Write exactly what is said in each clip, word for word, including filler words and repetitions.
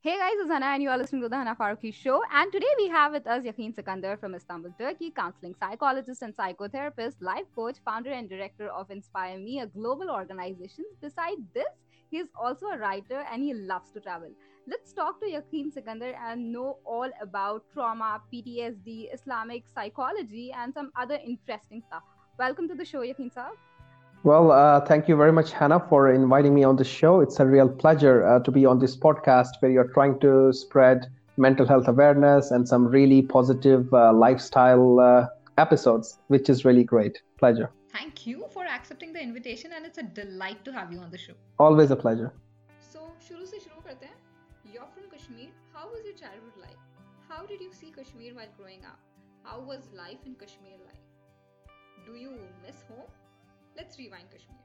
Hey guys, it's Hana and you are listening to the Hana Faruqi Show. And today we have with us Yakin Sikandar from Istanbul, Turkey, counseling psychologist and psychotherapist, life coach, founder and director of Inspire Me, a global organization. Besides this, he is also a writer and he loves to travel. Let's talk to Yakin Sikandar and know all about trauma, P T S D, Islamic psychology, and some other interesting stuff. Welcome to the show, Yakin Saab. Well, uh, thank you very much, Hannah, for inviting me on the show. It's a real pleasure uh, to be on this podcast where you're trying to spread mental health awareness and some really positive uh, lifestyle uh, episodes, which is really great. Pleasure. Thank you for accepting the invitation and it's a delight to have you on the show. Always a pleasure. So, शुरू से शुरू करते हैं. You're from Kashmir. How was your childhood like? How did you see Kashmir while growing up? How was life in Kashmir like? Do you miss home? Let's rewind Kashmir.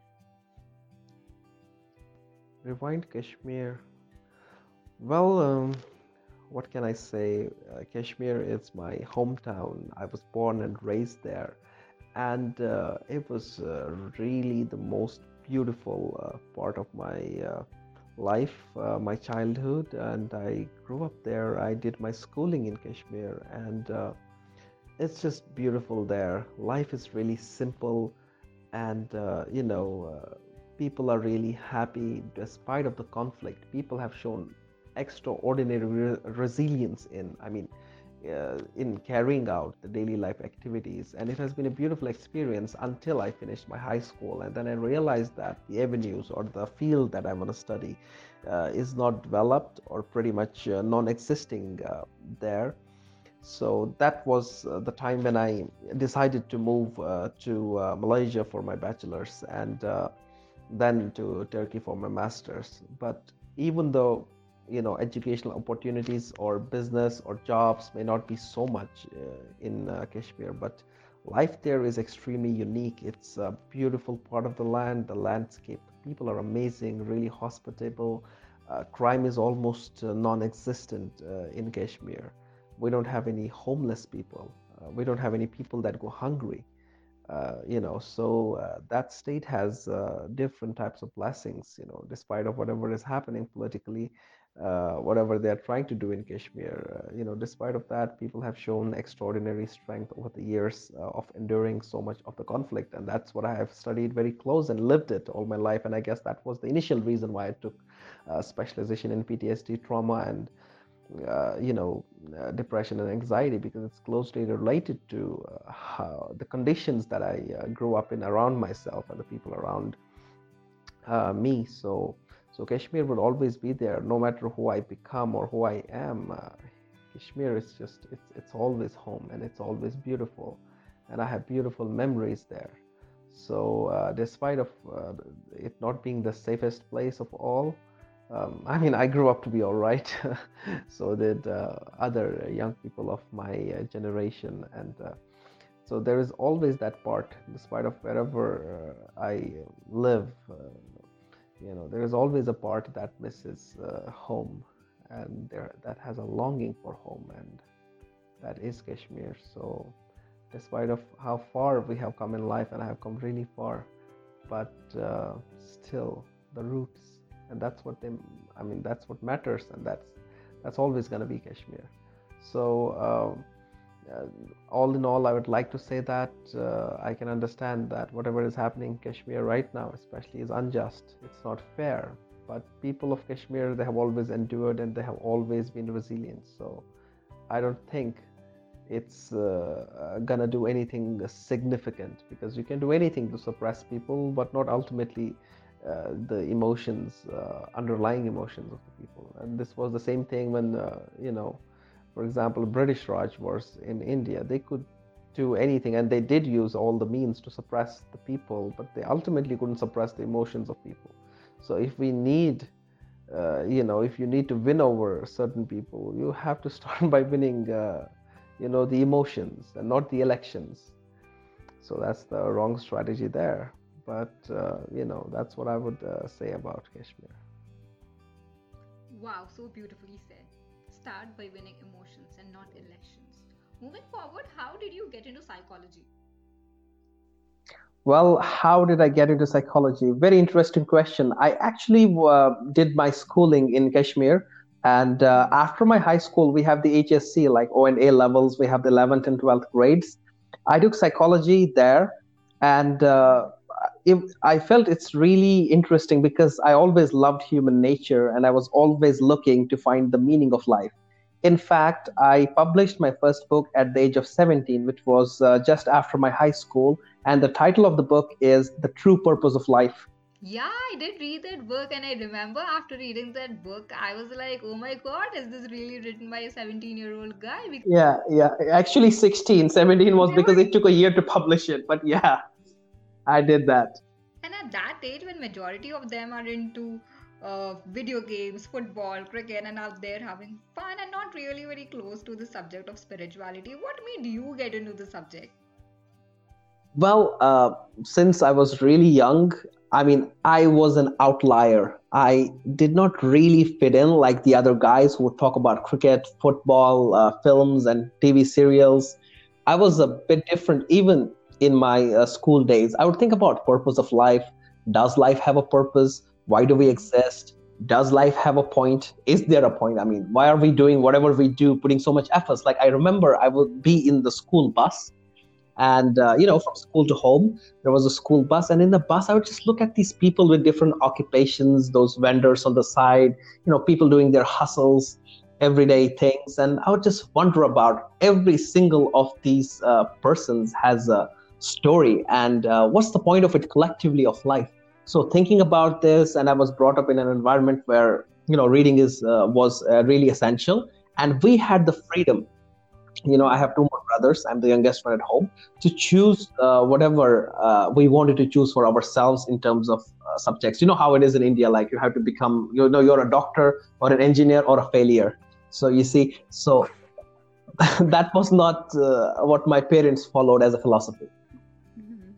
Rewind Kashmir. Well, um, what can I say? Uh, Kashmir is my hometown. I was born and raised there. And uh, it was uh, really the most beautiful uh, part of my uh, life, uh, my childhood. And I grew up there. I did my schooling in Kashmir. And uh, it's just beautiful there. Life is really simple. And, uh, you know, uh, people are really happy despite of the conflict. People have shown extraordinary re- resilience in, I mean, uh, in carrying out the daily life activities. And it has been a beautiful experience until I finished my high school. And then I realized that the avenues or the field that I want to study uh, is not developed or pretty much uh, non-existing uh, there. So that was uh, the time when I decided to move uh, to uh, Malaysia for my bachelor's and uh, then to Turkey for my master's. But even though, you know, educational opportunities or business or jobs may not be so much uh, in uh, Kashmir, but life there is extremely unique. It's a beautiful part of the land, the landscape. People are amazing, really hospitable. Uh, crime is almost uh, non-existent uh, in Kashmir. We don't have any homeless people. Uh, we don't have any people that go hungry. Uh, you know, so uh, that state has uh, different types of blessings. You know, despite of whatever is happening politically, uh, whatever they are trying to do in Kashmir. Uh, you know, despite of that, people have shown extraordinary strength over the years uh, of enduring so much of the conflict, and that's what I have studied very close and lived it all my life. And I guess that was the initial reason why I took uh, specialization in P T S D trauma and uh, you know, uh, depression and anxiety because it's closely related to uh, how, the conditions that I uh, grew up in around myself and the people around uh, me. So, so Kashmir will always be there, no matter who I become or who I am. Uh, Kashmir is just it's it's always home and it's always beautiful, and I have beautiful memories there. So, uh, despite of uh, it not being the safest place of all, um, I mean, I grew up to be all right. So did uh, other young people of my uh, generation, and uh, so there is always that part, despite of wherever uh, I live. Uh, you know, there is always a part that misses uh, home, and there that has a longing for home, and that is Kashmir. So, despite of how far we have come in life, and I have come really far, but uh, still the roots, and that's what they I mean that's what matters, and that's that's always going to be Kashmir. So um, uh, all in all, I would like to say that uh, I can understand that whatever is happening in Kashmir right now especially is unjust. It's not fair, but people of Kashmir, they have always endured and they have always been resilient. So I don't think it's uh, gonna do anything significant, because you can do anything to suppress people but not ultimately uh, the emotions, uh, underlying emotions of the people. And this was the same thing when uh, you know, for example, British Raj was in India. They could do anything, and they did use all the means to suppress the people, but they ultimately couldn't suppress the emotions of people. So if we need uh, you know, if you need to win over certain people, you have to start by winning uh, you know, the emotions and not the elections. So that's the wrong strategy there. But uh, you know, that's what I would uh, say about Kashmir. Wow, so beautifully said. Start by winning emotions and not elections. Moving forward, how did you get into psychology? Well, how did I get into psychology? Very interesting question. I actually uh, did my schooling in Kashmir. And uh, after my high school, we have the H S C, like O and A levels. We have the eleventh and twelfth grades. I took psychology there, and uh, it, I felt it's really interesting because I always loved human nature, and I was always looking to find the meaning of life. In fact, I published my first book at the age of seventeen, which was uh, just after my high school, and the title of the book is The True Purpose of Life. Yeah, I did read that book, and I remember after reading that book, I was like, oh my God, is this really written by a seventeen year old guy? Because Yeah, yeah. Actually, sixteen, seventeen was they because were, it took a year to publish it. But yeah, I did that. and at that age, when majority of them are into uh, video games, football, cricket, and out there having fun and not really very close to the subject of spirituality, what made you get into the subject? Well, uh, since I was really young, I mean, I was an outlier. I did not really fit in like the other guys who would talk about cricket, football, uh, films, and T V serials. I was a bit different even in my uh, school days. I would think about purpose of life. Does life have a purpose? Why do we exist? Does life have a point? Is there a point? I mean, why are we doing whatever we do, putting so much efforts? Like I remember I would be in the school bus and uh, you know from school to home there was a school bus, and in the bus I would just look at these people with different occupations, those vendors on the side, you know people doing their hustles, everyday things, and I would just wonder about every single of these uh, persons has a story, and uh, what's the point of it collectively of life. So thinking about this, and I was brought up in an environment where you know reading is uh, was uh, really essential, and we had the freedom. You know, I have two more brothers. I'm the youngest one at home. To choose uh, whatever uh, we wanted to choose for ourselves in terms of uh, subjects. You know how it is in India. Like you have to become, you know, you're a doctor or an engineer or a failure. So you see, so that was not uh, what my parents followed as a philosophy. Mhm.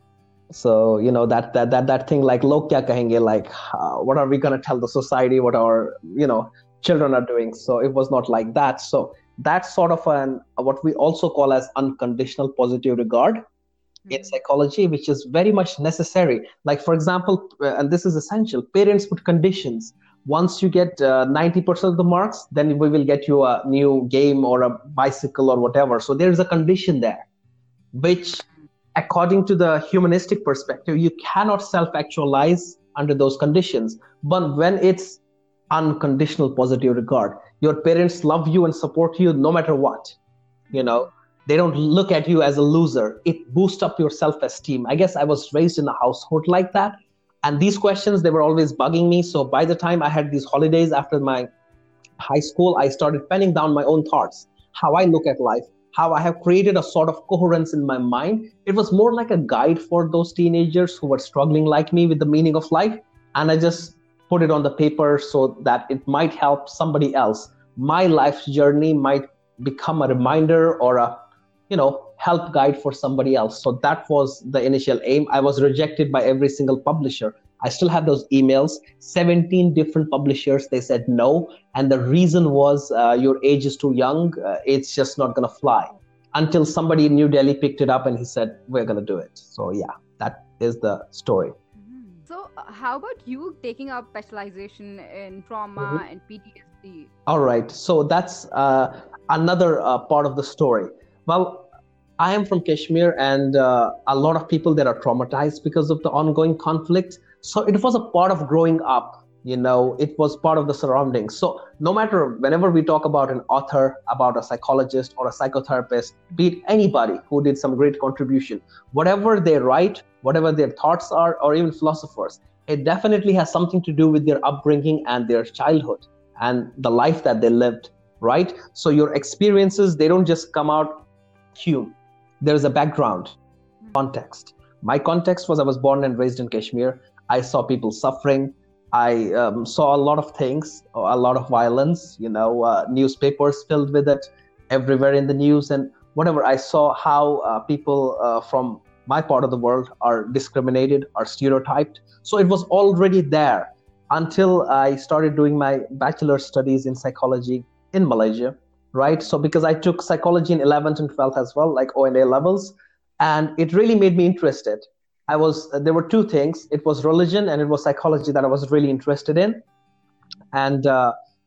So you know that that that that thing like log kya kahenge, like uh, what are we gonna tell the society what our you know children are doing. So it was not like that. So that's sort of an what we also call as unconditional positive regard in Mhm. psychology, which is very much necessary. Like for example, uh, and this is essential, parents put conditions. Once you get uh, ninety percent of the marks, then we will get you a new game or a bicycle or whatever. So there is a condition there, which according to the humanistic perspective, you cannot self-actualize under those conditions. But when it's unconditional positive regard, your parents love you and support you no matter what. You know, they don't look at you as a loser. It boosts up your self-esteem. I guess I was raised in a household like that. And these questions, they were always bugging me. So by the time I had these holidays after my high school, I started penning down my own thoughts, how I look at life, how I have created a sort of coherence in my mind. It was more like a guide for those teenagers who were struggling like me with the meaning of life. And I just put it on the paper so that it might help somebody else. My life's journey might become a reminder or a, you know, help guide for somebody else. So that was the initial aim. I was rejected by every single publisher. I still have those emails, seventeen different publishers. They said no. And the reason was uh, your age is too young. Uh, it's just not going to fly. Until somebody in New Delhi picked it up and he said, we're going to do it. So yeah, that is the story. Mhm. So, uh, how about you taking up specialization in Mhm. trauma and P T S D? All right. So that's uh, another uh, part of the story. Well, I am from Kashmir, and uh, a lot of people that are traumatized because of the ongoing conflict. So it was a part of growing up, you know, it was part of the surroundings. So no matter whenever we talk about an author, about a psychologist or a psychotherapist, be it anybody who did some great contribution, whatever they write, whatever their thoughts are, or even philosophers, it definitely has something to do with their upbringing and their childhood and the life that they lived, right? So your experiences, they don't just come out vacuum. There's a background context. My context was I was born and raised in Kashmir. I saw people suffering. I um, saw a lot of things, a lot of violence, you know, uh, newspapers filled with it everywhere in the news and whatever. I saw how uh, people uh, from my part of the world are discriminated, are stereotyped. So it was already there until I started doing my bachelor's studies in psychology in Malaysia, right? So because I took psychology in eleventh and twelfth as well, like O and A levels, and it really made me interested. I was there were two things. It was religion and it was psychology that I was really interested in. And uh,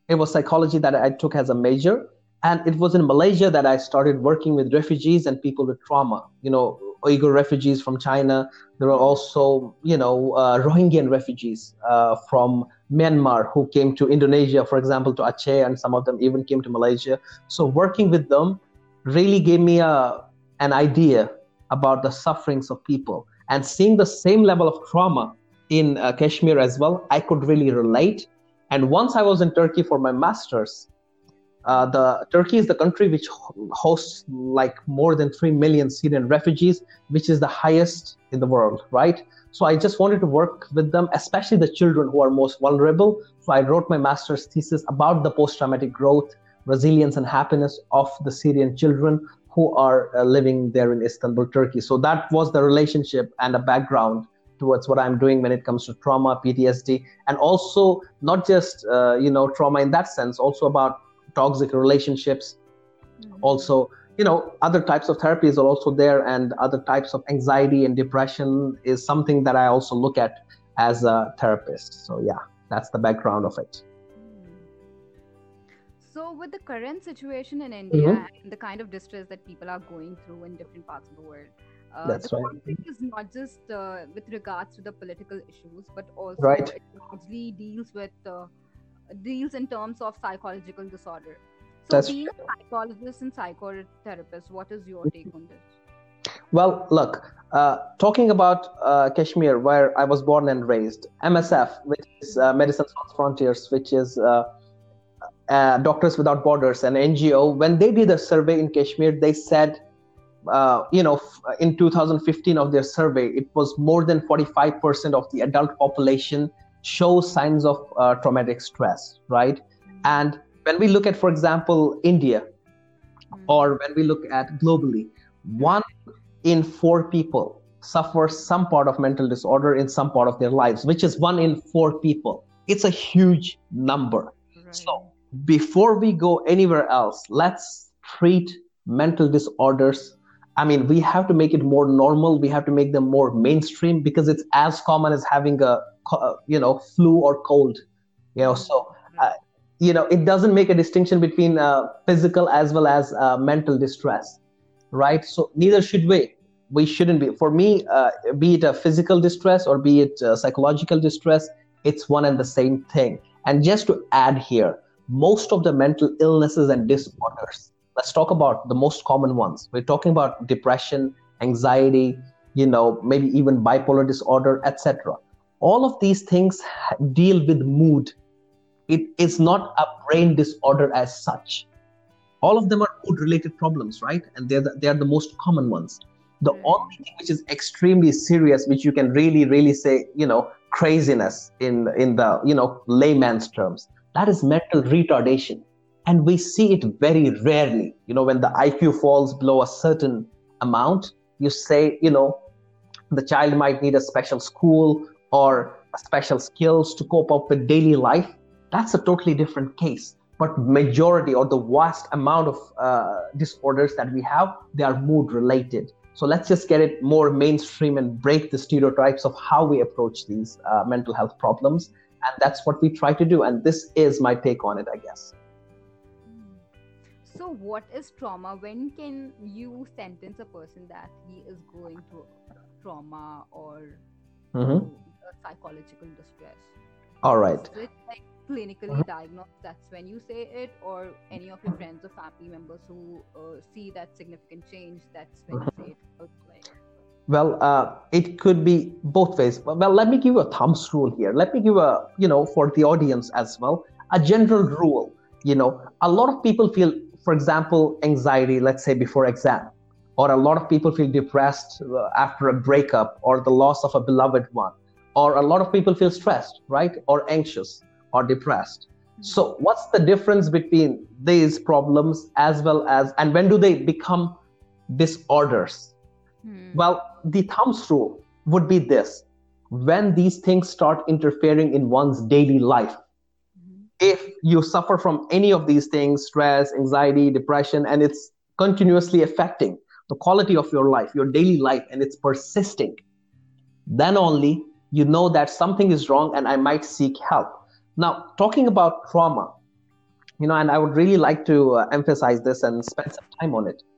It was psychology that I took as a major. And it was in Malaysia that I started working with refugees and people with trauma. You know, Uyghur refugees from China. There were also, you know, uh, Rohingya refugees uh, from Myanmar who came to Indonesia, for example, to Aceh, and some of them even came to Malaysia. So working with them really gave me a, an idea about the sufferings of people. And seeing the same level of trauma in uh, Kashmir as well, I could really relate. And once I was in Turkey for my master's, Uh, the Turkey is the country which hosts like more than three million Syrian refugees, which is the highest in the world, right? So I just wanted to work with them, especially the children who are most vulnerable. So I wrote my master's thesis about the post-traumatic growth, resilience, and happiness of the Syrian children who are uh, living there in Istanbul, Turkey. So that was the relationship and a background towards what I'm doing when it comes to trauma, P T S D, and also not just, uh, you know, trauma in that sense, also about toxic relationships. Mm-hmm. Also, you know, other types of therapies are also there, and other types of anxiety and depression is something that I also look at as a therapist. So yeah, that's the background of it. So with the current situation in India mm-hmm. and the kind of distress that people are going through in different parts of the world, uh, that's the right. conflict is not just uh, with regards to the political issues, but also right. it largely deals with uh, deals in terms of psychological disorder. So That's being a psychologist and psychotherapist, what is your take on this? Well, look, uh, talking about uh, Kashmir, where I was born and raised, M S F, which is uh, Medicine Sans Frontiers, which is uh, uh, Doctors Without Borders, an N G O, when they did a survey in Kashmir, they said, uh, you know, in two thousand fifteen of their survey, it was more than forty-five percent of the adult population shows signs of uh, traumatic stress, right? And when we look at, for example, India, or when we look at globally, one in four people suffer some part of mental disorder in some part of their lives, which is one in four people. It's a huge number. Right. So before we go anywhere else, let's treat mental disorders. I mean, we have to make it more normal. We have to make them more mainstream, because it's as common as having a, you know, flu or cold, you know, so, uh, you know, it doesn't make a distinction between uh, physical as well as uh, mental distress, right? So neither should we. We shouldn't be. For me, uh, be it a physical distress or be it uh, psychological distress, it's one and the same thing. And just to add here, most of the mental illnesses and disorders, let's talk about the most common ones. We're talking about depression, anxiety, you know, maybe even bipolar disorder, et cetera. All of these things deal with mood. It is not a brain disorder as such. All of them are mood-related problems, right? And they're the, they're the most common ones. The mm-hmm. only thing which is extremely serious, which you can really, really say, you know, craziness in, in the, you know, layman's terms, that is mental retardation. And we see it very rarely. You know, when the I Q falls below a certain amount, you say, you know, the child might need a special school or special skills to cope up with daily life. That's a totally different case. But majority or the vast amount of uh, disorders that we have, they are mood related. So let's just get it more mainstream and break the stereotypes of how we approach these uh, mental health problems. And that's what we try to do. And this is my take on it, I guess. So what is trauma? When can you sentence a person that he is going through trauma or mm-hmm. psychological distress? All right. Is it like clinically mm-hmm. diagnosed? That's when you say it, or any of your friends or family members who uh, see that significant change, that's when mm-hmm. you say it? Like... Well, uh, it could be both ways. Well, let me give you a thumbs rule here. Let me give a, you know, for the audience as well, a general rule. You know, a lot of people feel, for example, anxiety, let's say before exam, or a lot of people feel depressed after a breakup or the loss of a beloved one, or a lot of people feel stressed, right? Or anxious or depressed. Mm-hmm. So what's the difference between these problems as well as, and when do they become disorders? Mm-hmm. Well, the thumbs rule would be this: when these things start interfering in one's daily life. If you suffer from any of these things, stress, anxiety, depression, and it's continuously affecting the quality of your life, your daily life, and it's persisting, then only you know that something is wrong and I might seek help. Now, talking about trauma, you know, and I would really like to uh, emphasize this and spend some time on it.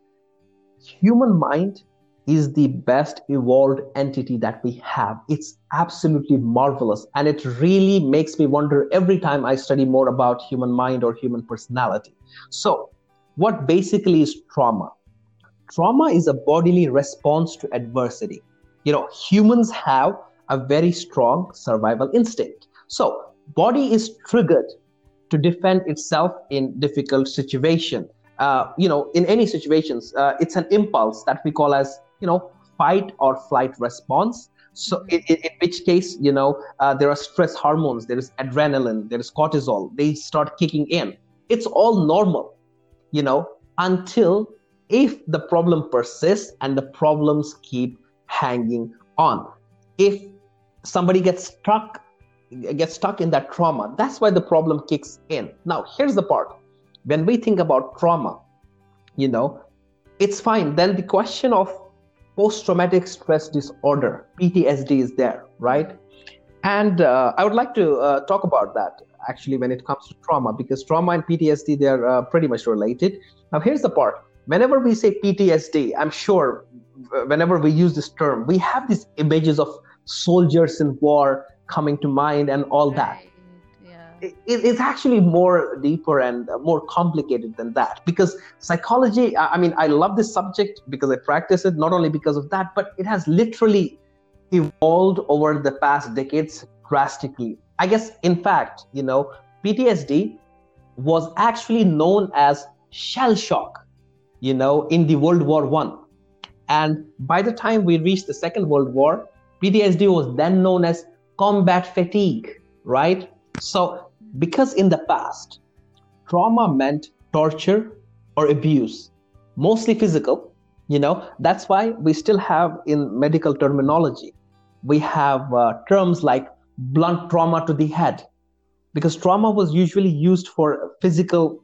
Human mind is the best evolved entity that we have. It's absolutely marvelous. And it really makes me wonder every time I study more about human mind or human personality. So, what basically is trauma? Trauma is a bodily response to adversity. You know, humans have a very strong survival instinct. So, body is triggered to defend itself in difficult situation. Uh, you know, in any situations, uh, it's an impulse that we call as, you know, fight or flight response. So in, in, in which case, you know, uh, there are stress hormones, there is adrenaline, there is cortisol, they start kicking in. It's all normal, you know, until if the problem persists and the problems keep hanging on. If somebody gets stuck, gets stuck in that trauma, that's why the problem kicks in. Now, here's the part. When we think about trauma, you know, it's fine. Then the question of post-traumatic stress disorder, P T S D, is there, right? And uh, I would like to uh, talk about that actually when it comes to trauma, because trauma and P T S D, they're uh, pretty much related. Now, here's the part. Whenever we say P T S D, I'm sure whenever we use this term, we have these images of soldiers in war coming to mind and all that. Right. Yeah. It, it's actually more deeper and more complicated than that, because psychology, I mean, I love this subject because I practice it, not only because of that, but it has literally evolved over the past decades drastically. I guess, in fact, you know, P T S D was actually known as shell shock, you know, in the World War One. And by the time we reached the Second World War, P T S D was then known as combat fatigue, right? So, because in the past, trauma meant torture or abuse, mostly physical, you know, that's why we still have in medical terminology, we have uh, terms like blunt trauma to the head, because trauma was usually used for physical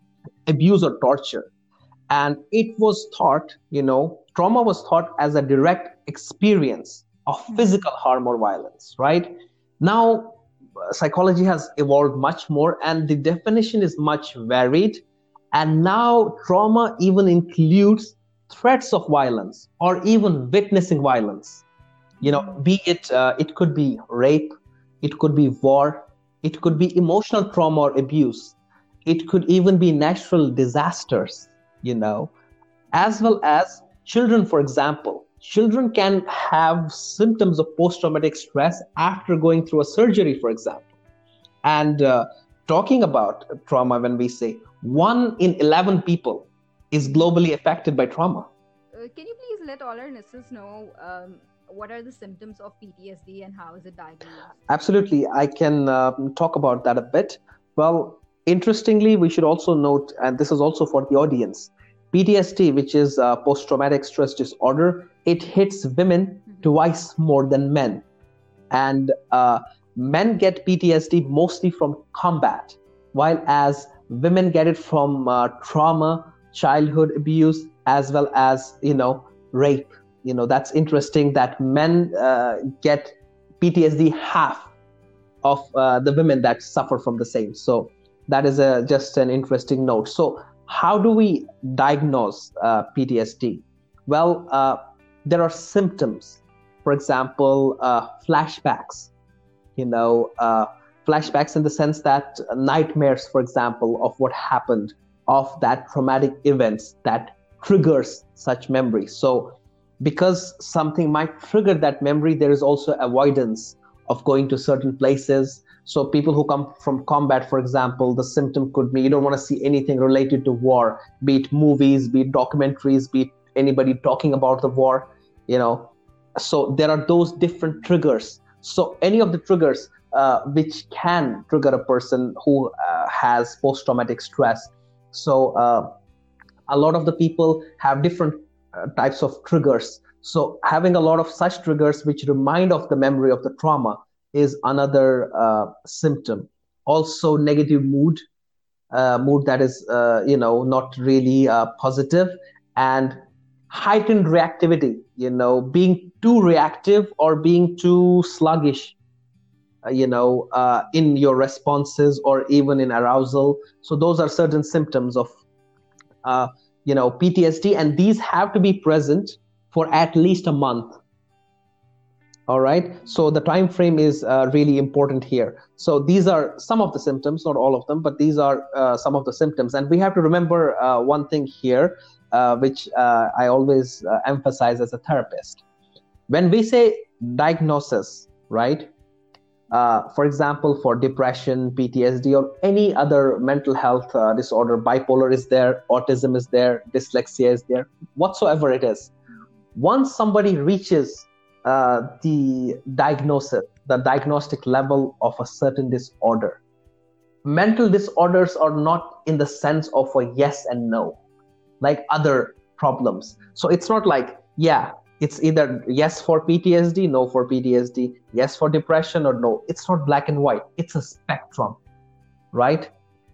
abuse or torture. And it was thought, you know, trauma was thought as a direct experience of physical harm or violence, right? Now, psychology has evolved much more and the definition is much varied. And now trauma even includes threats of violence or even witnessing violence. You know, be it, uh, it could be rape, it could be war, it could be emotional trauma or abuse. It could even be natural disasters, you know, as well as children, for example. Children can have symptoms of post-traumatic stress after going through a surgery, for example. And uh, talking about trauma, when we say one in eleven people is globally affected by trauma. Uh, can you please let all our listeners know um, what are the symptoms of P T S D and how is it diagnosed? Absolutely. I can uh, talk about that a bit. Well, interestingly, we should also note, and this is also for the audience, P T S D, which is uh, post-traumatic stress disorder, it hits women mm-hmm. twice more than men. And uh, men get P T S D mostly from combat, while as women get it from uh, trauma, childhood abuse, as well as, you know, rape. You know, that's interesting that men uh, get P T S D half of uh, the women that suffer from the same. So that is a, just an interesting note. So how do we diagnose uh, P T S D? Well, uh, there are symptoms. For example, uh, flashbacks. You know, uh, flashbacks in the sense that nightmares, for example, of what happened, of that traumatic events that triggers such memories. So because something might trigger that memory, there is also avoidance of going to certain places. So people who come from combat, for example, the symptom could be you don't want to see anything related to war, be it movies, be it documentaries, be it anybody talking about the war, you know. So there are those different triggers. So any of the triggers uh, which can trigger a person who uh, has post-traumatic stress. So uh, a lot of the people have different uh, types of triggers. So having a lot of such triggers which remind of the memory of the trauma is another uh, symptom. Also negative mood, uh, mood that is, uh, you know, not really uh, positive, and heightened reactivity, you know, being too reactive or being too sluggish uh, you know, uh, in your responses or even in arousal. So those are certain symptoms of, uh, you know, P T S D, and these have to be present for at least a month. All right. So the time frame is uh, really important here. So these are some of the symptoms, not all of them, but these are uh, some of the symptoms. And we have to remember uh, one thing here, uh, which uh, I always uh, emphasize as a therapist. When we say diagnosis, right? Uh, for example, for depression, P T S D, or any other mental health uh, disorder, bipolar is there, autism is there, dyslexia is there, whatsoever it is. Once somebody reaches uh, the diagnosis, the diagnostic level of a certain disorder, mental disorders are not in the sense of a yes and no, like other problems. So it's not like, yeah, it's either yes for P T S D, no for P T S D, yes for depression or no. It's not black and white. It's a spectrum, right?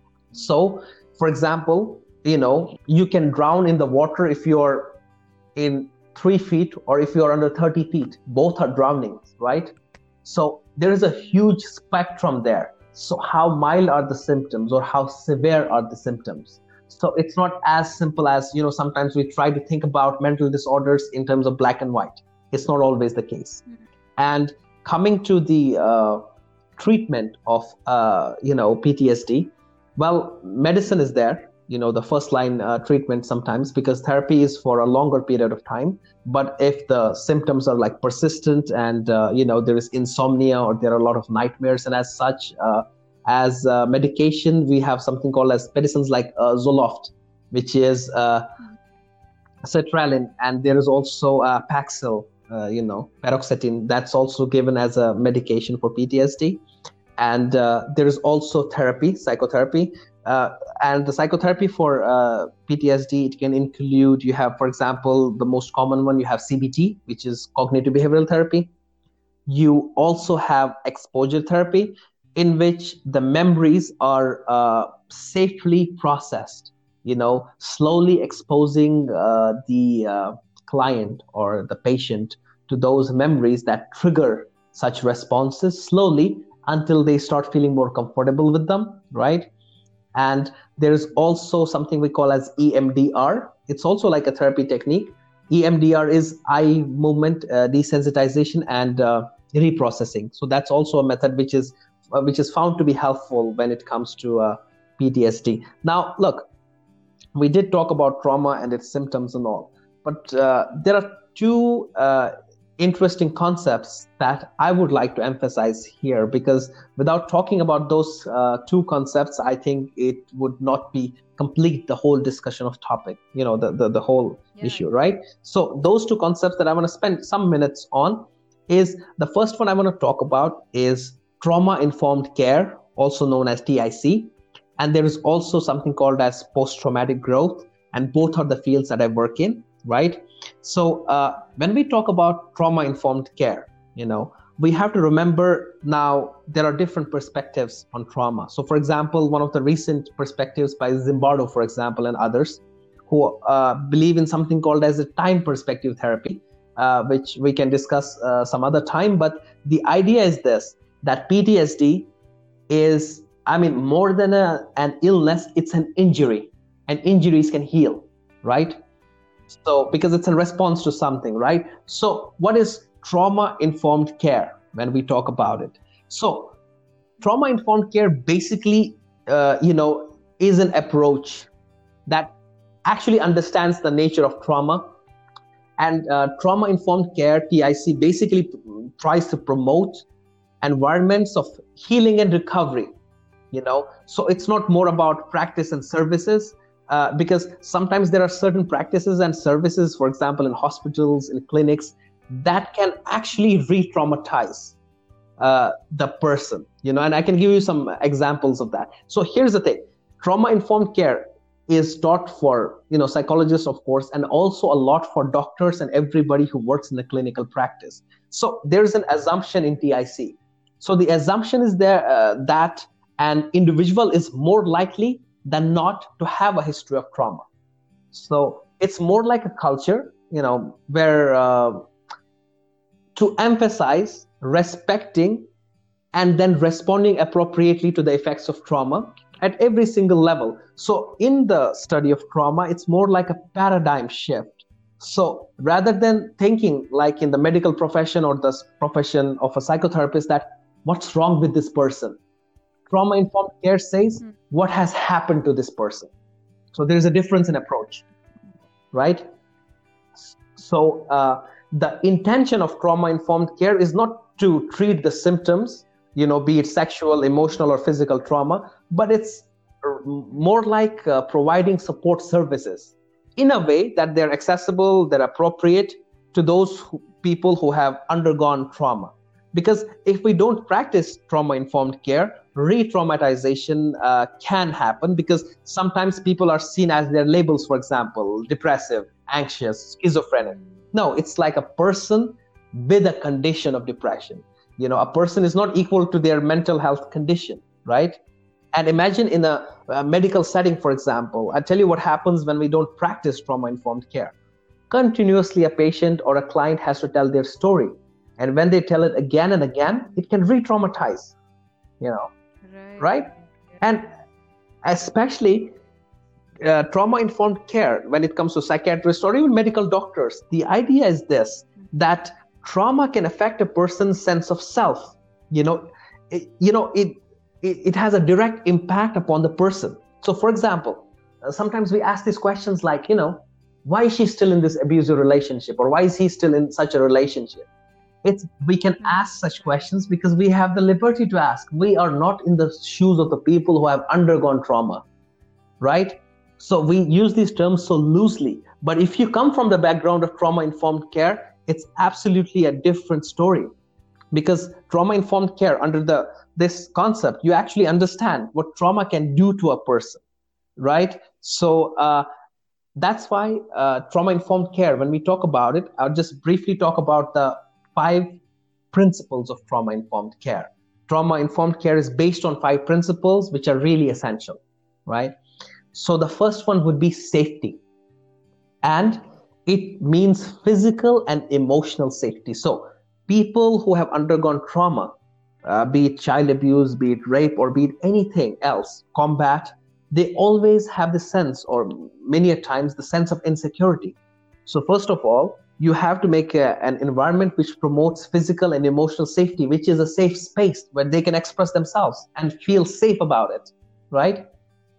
So, for example, you know, you can drown in the water if you're in three feet or if you're under thirty feet. Both are drownings, right? So there is a huge spectrum there. So how mild are the symptoms or how severe are the symptoms? So it's not as simple as, you know, sometimes we try to think about mental disorders in terms of black and white. It's not always the case. Mm-hmm. And coming to the uh, treatment of, uh, you know, P T S D, well, medicine is there, you know, the first line uh, treatment sometimes, because therapy is for a longer period of time. But if the symptoms are like persistent and, uh, you know, there is insomnia or there are a lot of nightmares, and as such, uh, as uh, medication, we have something called as medicines like uh, Zoloft, which is uh, sertraline, and there is also uh, Paxil, uh, you know, paroxetine. That's also given as a medication for P T S D. And uh, there is also therapy, psychotherapy. Uh, and the psychotherapy for uh, P T S D, it can include, you have, for example, the most common one, you have C B T, which is cognitive behavioral therapy. You also have exposure therapy, in which the memories are uh, safely processed, you know, slowly exposing uh, the uh, client or the patient to those memories that trigger such responses slowly until they start feeling more comfortable with them, right? And there's also something we call as E M D R. It's also like a therapy technique. E M D R is eye movement uh, desensitization and uh, reprocessing. So that's also a method which is Uh, which is found to be helpful when it comes to uh, P T S D. Now, look, we did talk about trauma and its symptoms and all, but uh, there are two uh, interesting concepts that I would like to emphasize here, because without talking about those uh, two concepts, I think it would not be complete the whole discussion of topic, you know, the, the, the whole yeah. issue, right? So those two concepts that I want to spend some minutes on is, the first one I want to talk about is trauma-informed care, also known as T I C, and there is also something called as post-traumatic growth, and both are the fields that I work in, right? So uh, when we talk about trauma-informed care, you know, we have to remember now there are different perspectives on trauma. So for example, one of the recent perspectives by Zimbardo, for example, and others, who uh, believe in something called as a time perspective therapy, uh, which we can discuss uh, some other time. But the idea is this, that P T S D is, I mean, more than a, an illness, it's an injury, and injuries can heal, right? So, because it's a response to something, right? So, what is trauma-informed care when we talk about it? So, trauma-informed care basically, uh, you know, is an approach that actually understands the nature of trauma. And uh, trauma-informed care, T I C, basically tries to promote environments of healing and recovery, you know. So it's not more about practice and services, uh, because sometimes there are certain practices and services, for example, in hospitals, in clinics, that can actually re-traumatize uh, the person, you know, and I can give you some examples of that. So here's the thing, trauma-informed care is taught for, you know, psychologists, of course, and also a lot for doctors and everybody who works in the clinical practice. So there's an assumption in T I C. So the assumption is there uh, that an individual is more likely than not to have a history of trauma. So it's more like a culture, you know, where uh, to emphasize respecting and then responding appropriately to the effects of trauma at every single level. So in the study of trauma, it's more like a paradigm shift. So rather than thinking like in the medical profession or the profession of a psychotherapist that what's wrong with this person, trauma-informed care says mm. what has happened to this person. So there's a difference in approach, right? So uh, the intention of trauma-informed care is not to treat the symptoms, you know, be it sexual, emotional, or physical trauma, but it's more like uh, providing support services in a way that they're accessible, they're appropriate to those who, people who have undergone trauma. Because if we don't practice trauma-informed care, re-traumatization uh, can happen, because sometimes people are seen as their labels, for example, depressive, anxious, schizophrenic. No, it's like a person with a condition of depression. You know, a person is not equal to their mental health condition, right? And imagine in a, a medical setting, for example, I tell you what happens when we don't practice trauma-informed care. Continuously, a patient or a client has to tell their story. And when they tell it again and again, it can re-traumatize, you know, right? right? And especially uh, trauma-informed care, when it comes to psychiatrists or even medical doctors, the idea is this, that trauma can affect a person's sense of self. You know, it, you know, it, it, it has a direct impact upon the person. So, for example, uh, sometimes we ask these questions like, you know, why is she still in this abusive relationship? Or why is he still in such a relationship? It's, we can ask such questions because we have the liberty to ask. We are not in the shoes of the people who have undergone trauma, right? So we use these terms so loosely. But if you come from the background of trauma-informed care, it's absolutely a different story. Because trauma-informed care, under the this concept, you actually understand what trauma can do to a person, right? So uh, that's why uh, trauma-informed care, when we talk about it, I'll just briefly talk about the five principles of trauma-informed care. Trauma-informed care is based on five principles, which are really essential, right? So the first one would be safety. And it means physical and emotional safety. So people who have undergone trauma, uh, be it child abuse, be it rape, or be it anything else, combat, they always have the sense, or many a times, the sense of insecurity. So first of all, you have to make a, an environment which promotes physical and emotional safety, which is a safe space where they can express themselves and feel safe about it, right?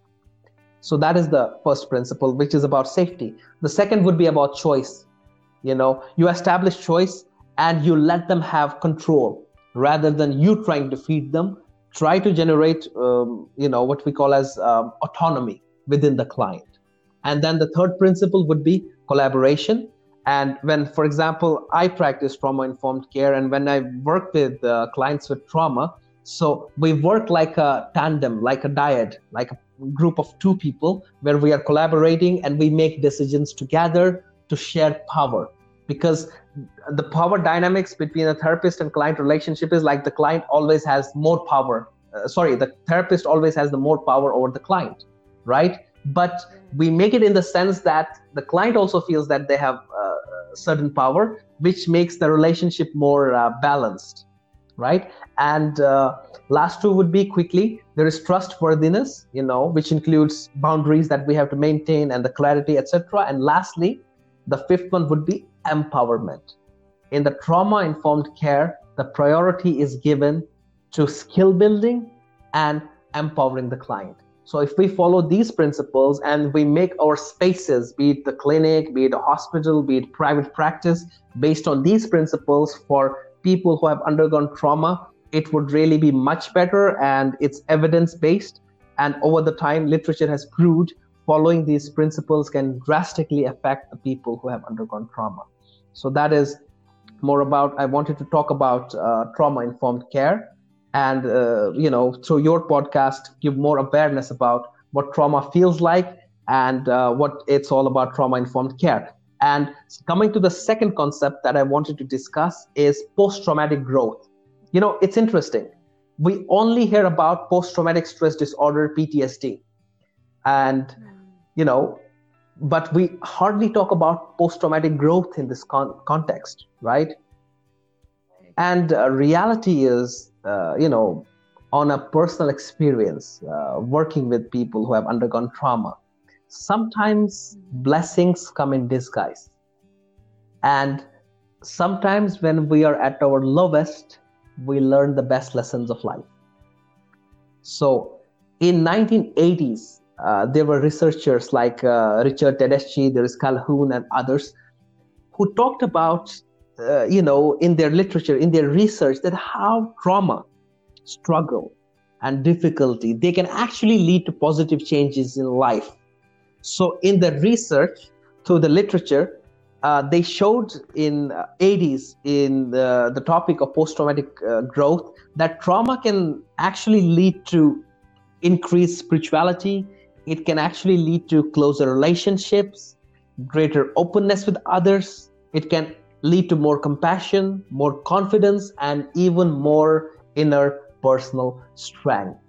So that is the first principle, which is about safety. The second would be about choice. You know, you establish choice and you let them have control rather than you trying to feed them. Try to generate, um, you know, what we call as um, autonomy within the client. And then the third principle would be collaboration. And when, for example, I practice trauma-informed care, and when I work with uh, clients with trauma, so we work like a tandem, like a dyad, like a group of two people where we are collaborating and we make decisions together to share power. Because the power dynamics between a therapist and client relationship is like the client always has more power. Uh, sorry, the therapist always has the more power over the client, right? But we make it in the sense that the client also feels that they have uh, certain power, which makes the relationship more uh, balanced, right? And uh, last two would be quickly, there is trustworthiness, you know, which includes boundaries that we have to maintain and the clarity, et cetera. And lastly, the fifth one would be empowerment. In the trauma-informed care, the priority is given to skill building and empowering the client. So if we follow these principles and we make our spaces, be it the clinic, be it a hospital, be it private practice, based on these principles for people who have undergone trauma, it would really be much better, and it's evidence-based. And over the time, literature has proved following these principles can drastically affect the people who have undergone trauma. So that is more about, I wanted to talk about uh, trauma-informed care. And, uh, you know, through your podcast, give more awareness about what trauma feels like and uh, what it's all about trauma-informed care. And coming to the second concept that I wanted to discuss is post-traumatic growth. You know, it's interesting. We only hear about post-traumatic stress disorder, P T S D. And, you know, but we hardly talk about post-traumatic growth in this con- context, right? And uh, reality is, uh, you know, on a personal experience, uh, working with people who have undergone trauma, sometimes blessings come in disguise. And sometimes when we are at our lowest, we learn the best lessons of life. So in nineteen eighties, uh, there were researchers like uh, Richard Tedeschi, there is Calhoun and others who talked about, uh, you know, in their literature, in their research, that how trauma, struggle, and difficulty, they can actually lead to positive changes in life. So in the research, through the literature, uh, they showed in uh, eighties, in the, the topic of post-traumatic uh, growth, that trauma can actually lead to increased spirituality. It can actually lead to closer relationships, greater openness with others. It can lead to more compassion, more confidence, and even more inner personal strength.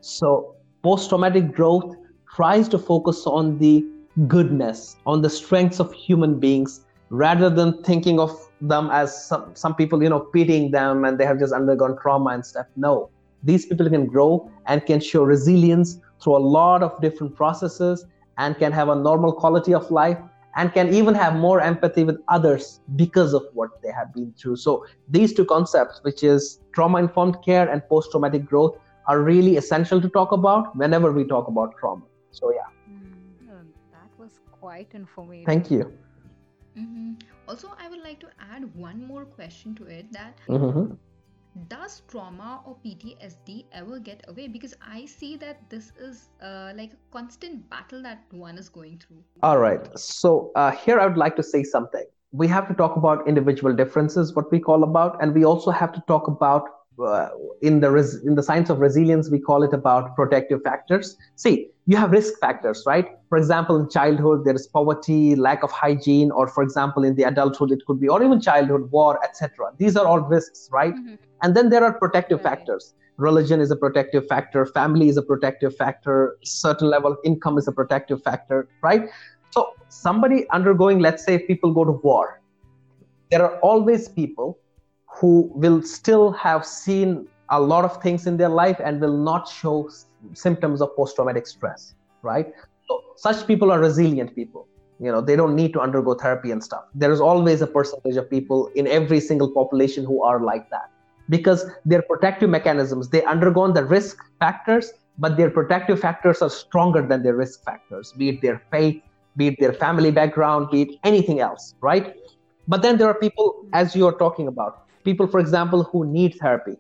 So post-traumatic growth tries to focus on the goodness, on the strengths of human beings, rather than thinking of them as some, some people, you know, pitying them and they have just undergone trauma and stuff. No, these people can grow and can show resilience through a lot of different processes and can have a normal quality of life and can even have more empathy with others because of what they have been through. So these two concepts, which is trauma-informed care and post-traumatic growth, are really essential to talk about whenever we talk about trauma. So yeah. Mm, uh, that was quite informative. Thank you. Mm-hmm. Also, I would like to add one more question to it, that Mm-hmm. does trauma or P T S D ever get away? Because I see that this is uh, like a constant battle that one is going through. All right. So uh, here I would like to say something. We have to talk about individual differences, what we call about, and we also have to talk about uh, in the res- in the science of resilience, we call it about protective factors. See, you have risk factors, right? For example, in childhood, there is poverty, lack of hygiene, or for example, in the adulthood, it could be, or even childhood, war, et cetera. These are all risks, right? Mhm. And then there are protective Right. factors. Religion is a protective factor. Family is a protective factor. Certain level of income is a protective factor, right? So somebody undergoing, let's say, if people go to war, there are always people who will still have seen a lot of things in their life and will not show s- symptoms of post-traumatic stress, right? So such people are resilient people. You know, they don't need to undergo therapy and stuff. There is always a percentage of people in every single population who are like that, because their protective mechanisms, they undergone the risk factors, but their protective factors are stronger than their risk factors, be it their faith, be it their family background, be it anything else, right? But then there are people, as you are talking about, people, for example, who need therapy,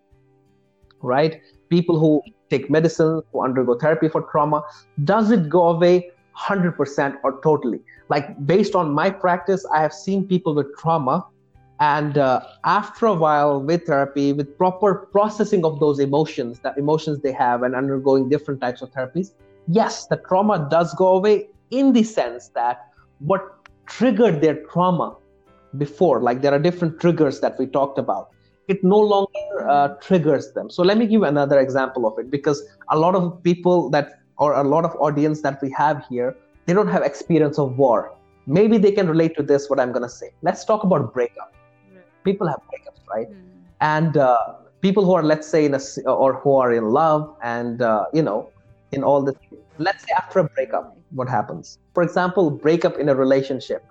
right? People who take medicine, who undergo therapy for trauma. Does it go away one hundred percent or totally? Like, based on my practice, I have seen people with trauma, and uh, after a while with therapy, with proper processing of those emotions, the emotions they have, and undergoing different types of therapies, yes, the trauma does go away, in the sense that what triggered their trauma before, like there are different triggers that we talked about, it no longer uh, triggers them. So let me give another example of it, because a lot of people that, or a lot of audience that we have here, they don't have experience of war. Maybe they can relate to this, what I'm going to say. Let's talk about breakup. People have breakups, right? Mm. And uh, people who are, let's say, in a, s- or who are in love, and uh, you know, in all this, let's say after a breakup, what happens? For example, breakup in a relationship.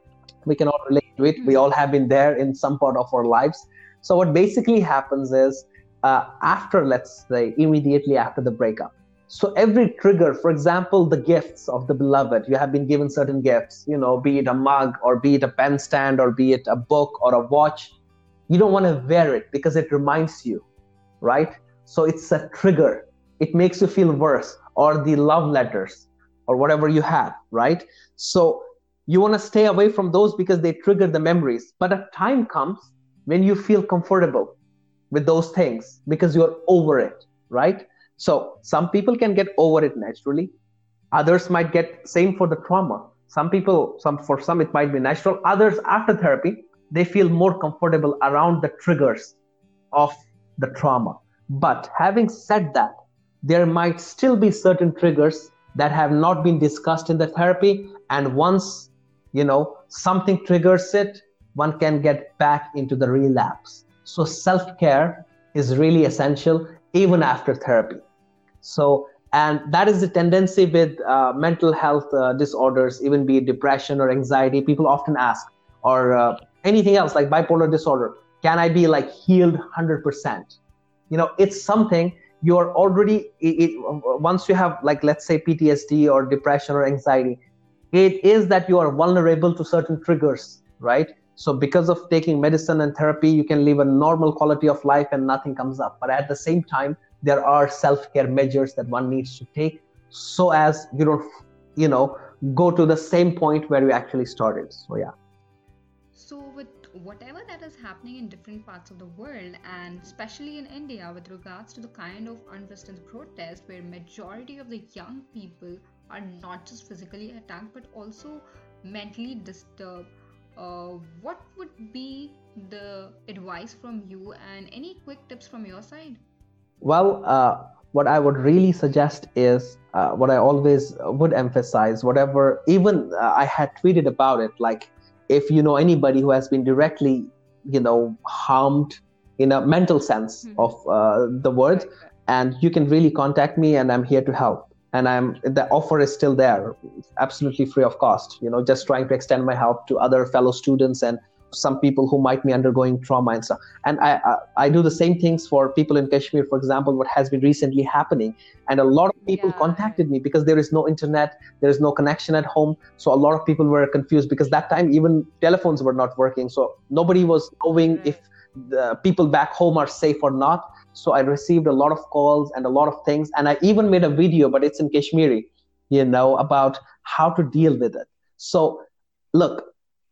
We can all relate to it. We all have been there in some part of our lives. So what basically happens is, uh, after, let's say, immediately after the breakup, so every trigger, for example, the gifts of the beloved, you have been given certain gifts, you know, be it a mug, or be it a pen stand, or be it a book or a watch. You don't want to wear it because it reminds you, right? So it's a trigger. It makes you feel worse. Or the love letters, or whatever you have, right? So you want to stay away from those because they trigger the memories. But a time comes when you feel comfortable with those things because you're over it, right? So some people can get over it naturally. Others might get, same for the trauma. Some people, some for some it might be natural. Others, after therapy, they feel more comfortable around the triggers of the trauma. But having said that, there might still be certain triggers that have not been discussed in the therapy, and once, you know, something triggers it, one can get back into the relapse. So self-care is really essential even after therapy. So, and that is the tendency with uh, mental health uh, disorders, even be it depression or anxiety. People often ask, or uh, anything else like bipolar disorder, can I be like healed one hundred percent? You know, it's something you're already, it, it, once you have like, let's say P T S D or depression or anxiety, it is that you are vulnerable to certain triggers, right? So because of taking medicine and therapy, you can live a normal quality of life and nothing comes up. But at the same time, there are self-care measures that one needs to take so as you don't, you know, go to the same point where you actually started. So yeah. So with whatever that is happening in different parts of the world, and especially in India with regards to the kind of unrestrained protest where majority of the young people are not just physically attacked but also mentally disturbed, uh, what would be the advice from you and any quick tips from your side? Well, uh, what I would really suggest is uh, what I always would emphasize, whatever, even uh, I had tweeted about it, like if you know anybody who has been directly, you know, harmed in a mental sense Mhm. of uh, the word, Right, right. and you can really contact me and I'm here to help. And I'm the offer is still there, absolutely free of cost, you know, just trying to extend my help to other fellow students and some people who might be undergoing trauma and stuff. And I, I I do the same things for people in Kashmir, for example, what has been recently happening. And a lot of people Yeah, contacted right. me because there is no internet, there is no connection at home. So a lot of people were confused because that time even telephones were not working. So nobody was knowing Right. if the people back home are safe or not. So I received a lot of calls and a lot of things. And I even made a video, but it's in Kashmiri, you know, about how to deal with it. So look,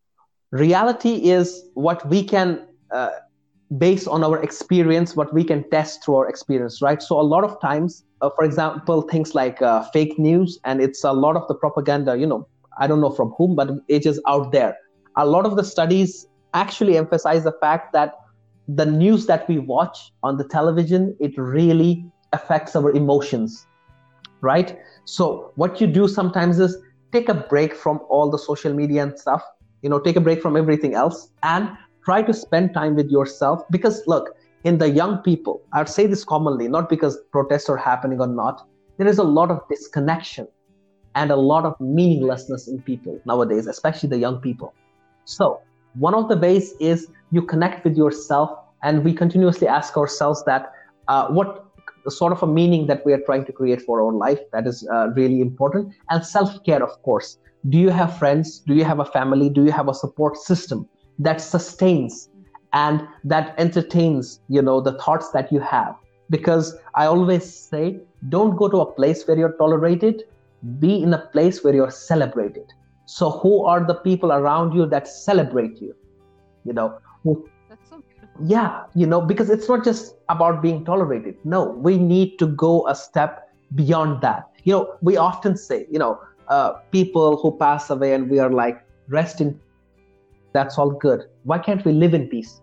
reality is what we can uh, base on our experience, what we can test through our experience, right? So a lot of times, uh, for example, things like uh, fake news, and it's a lot of the propaganda, you know, I don't know from whom, but it is out there. A lot of the studies actually emphasize the fact that the news that we watch on the television, it really affects our emotions, right? So what you do sometimes is take a break from all the social media and stuff, you know, take a break from everything else and try to spend time with yourself. Because look, in the young people, I would say this commonly, not because protests are happening or not, there is a lot of disconnection and a lot of meaninglessness in people nowadays, especially the young people. So one of the ways is you connect with yourself, and we continuously ask ourselves that uh, what sort of a meaning that we are trying to create for our life. That is uh, really important. And self-care, of course. Do you have friends? Do you have a family? Do you have a support system that sustains and that entertains, you know, the thoughts that you have? Because I always say, don't go to a place where you're tolerated, be in a place where you're celebrated. So who are the people around you that celebrate you? You know, who, That's so beautiful. yeah, you know, because it's not just about being tolerated. No, we need to go a step beyond that. You know, we often say, you know, uh, people who pass away and we are like, rest in, that's all good. Why can't we live in peace?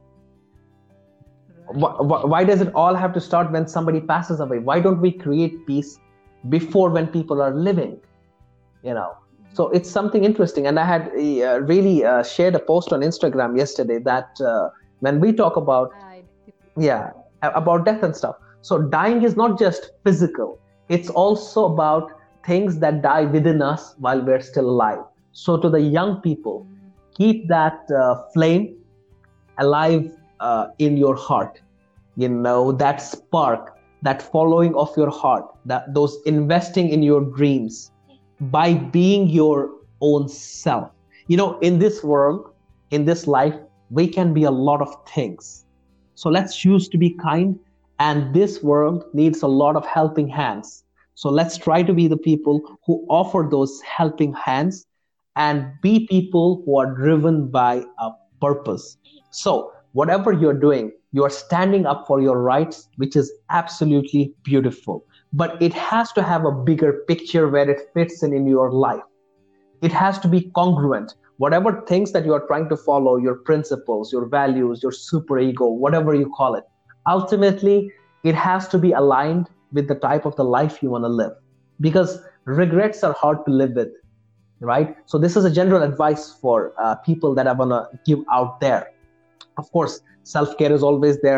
Right. Why, why, why does it all have to start when somebody passes away? Why don't we create peace before when people are living? You know, so it's something interesting. And I had uh, really uh, shared a post on Instagram yesterday that uh, when we talk about, I yeah, a- about death and stuff. So dying is not just physical, it's also about things that die within us while we're still alive. So to the young people, keep that uh, flame alive uh, in your heart, you know, that spark, that following of your heart, that those investing in your dreams by being your own self. You know, in this world, in this life, we can be a lot of things. So let's choose to be kind. And this world needs a lot of helping hands. So let's try to be the people who offer those helping hands and be people who are driven by a purpose. So whatever you're doing, you are standing up for your rights, which is absolutely beautiful. But it has to have a bigger picture where it fits in in your life. It has to be congruent. Whatever things that you are trying to follow, your principles, your values, your superego, whatever you call it, ultimately, it has to be aligned with the type of the life you want to live. Because regrets are hard to live with, right? So this is a general advice for uh, people that I want to give out there. Of course, self-care is always there.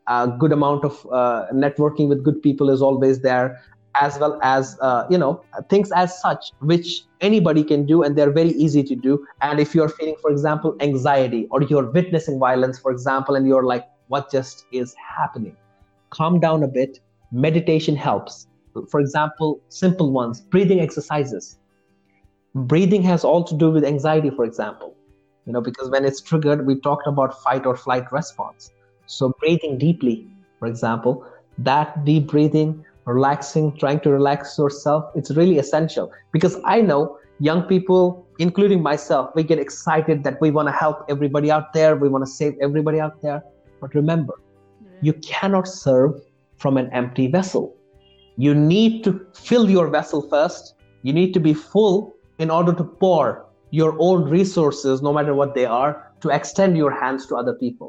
a good amount of uh, networking with good people is always there, as well as uh, you know things as such which anybody can do, and they're very easy to do. And if you're feeling, for example, anxiety, or you're witnessing violence, for example, and you're like, what just is happening? Calm down a bit. Meditation helps. For example, simple ones, breathing exercises. Breathing has all to do with anxiety, for example, you know, because when it's triggered, we talked about fight or flight response. So breathing deeply, for example, that deep breathing, relaxing, trying to relax yourself, it's really essential. Because I know young people, including myself, we get excited that we want to help everybody out there, we want to save everybody out there. But remember, you cannot serve from an empty vessel. You need to fill your vessel first. You need to be full in order to pour your own resources, no matter what they are, to extend your hands to other people.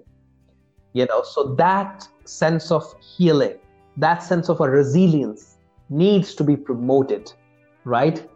You know, so that sense of healing, that sense of a resilience needs to be promoted, right?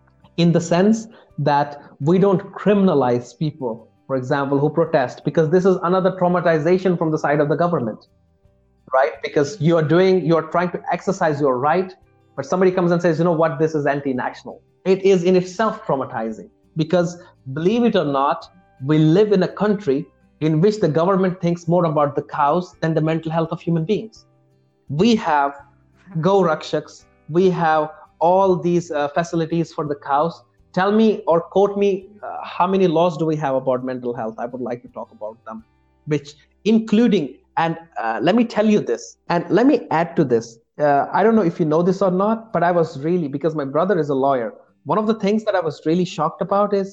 In the sense that we don't criminalize people, for example, who protest, because this is another traumatization from the side of the government, right? Because you're doing, you're trying to exercise your right, but somebody comes and says, you know what, this is anti-national. It is in itself traumatizing, because believe it or not, we live in a country in which the government thinks more about the cows than the mental health of human beings. We have Go Rakshaks, we have all these uh, facilities for the cows. Tell me or quote me, uh, how many laws do we have about mental health? I would like to talk about them, which including, and uh, let me tell you this, and let me add to this. Uh, I don't know if you know this or not, but I was really, because my brother is a lawyer, one of the things that I was really shocked about is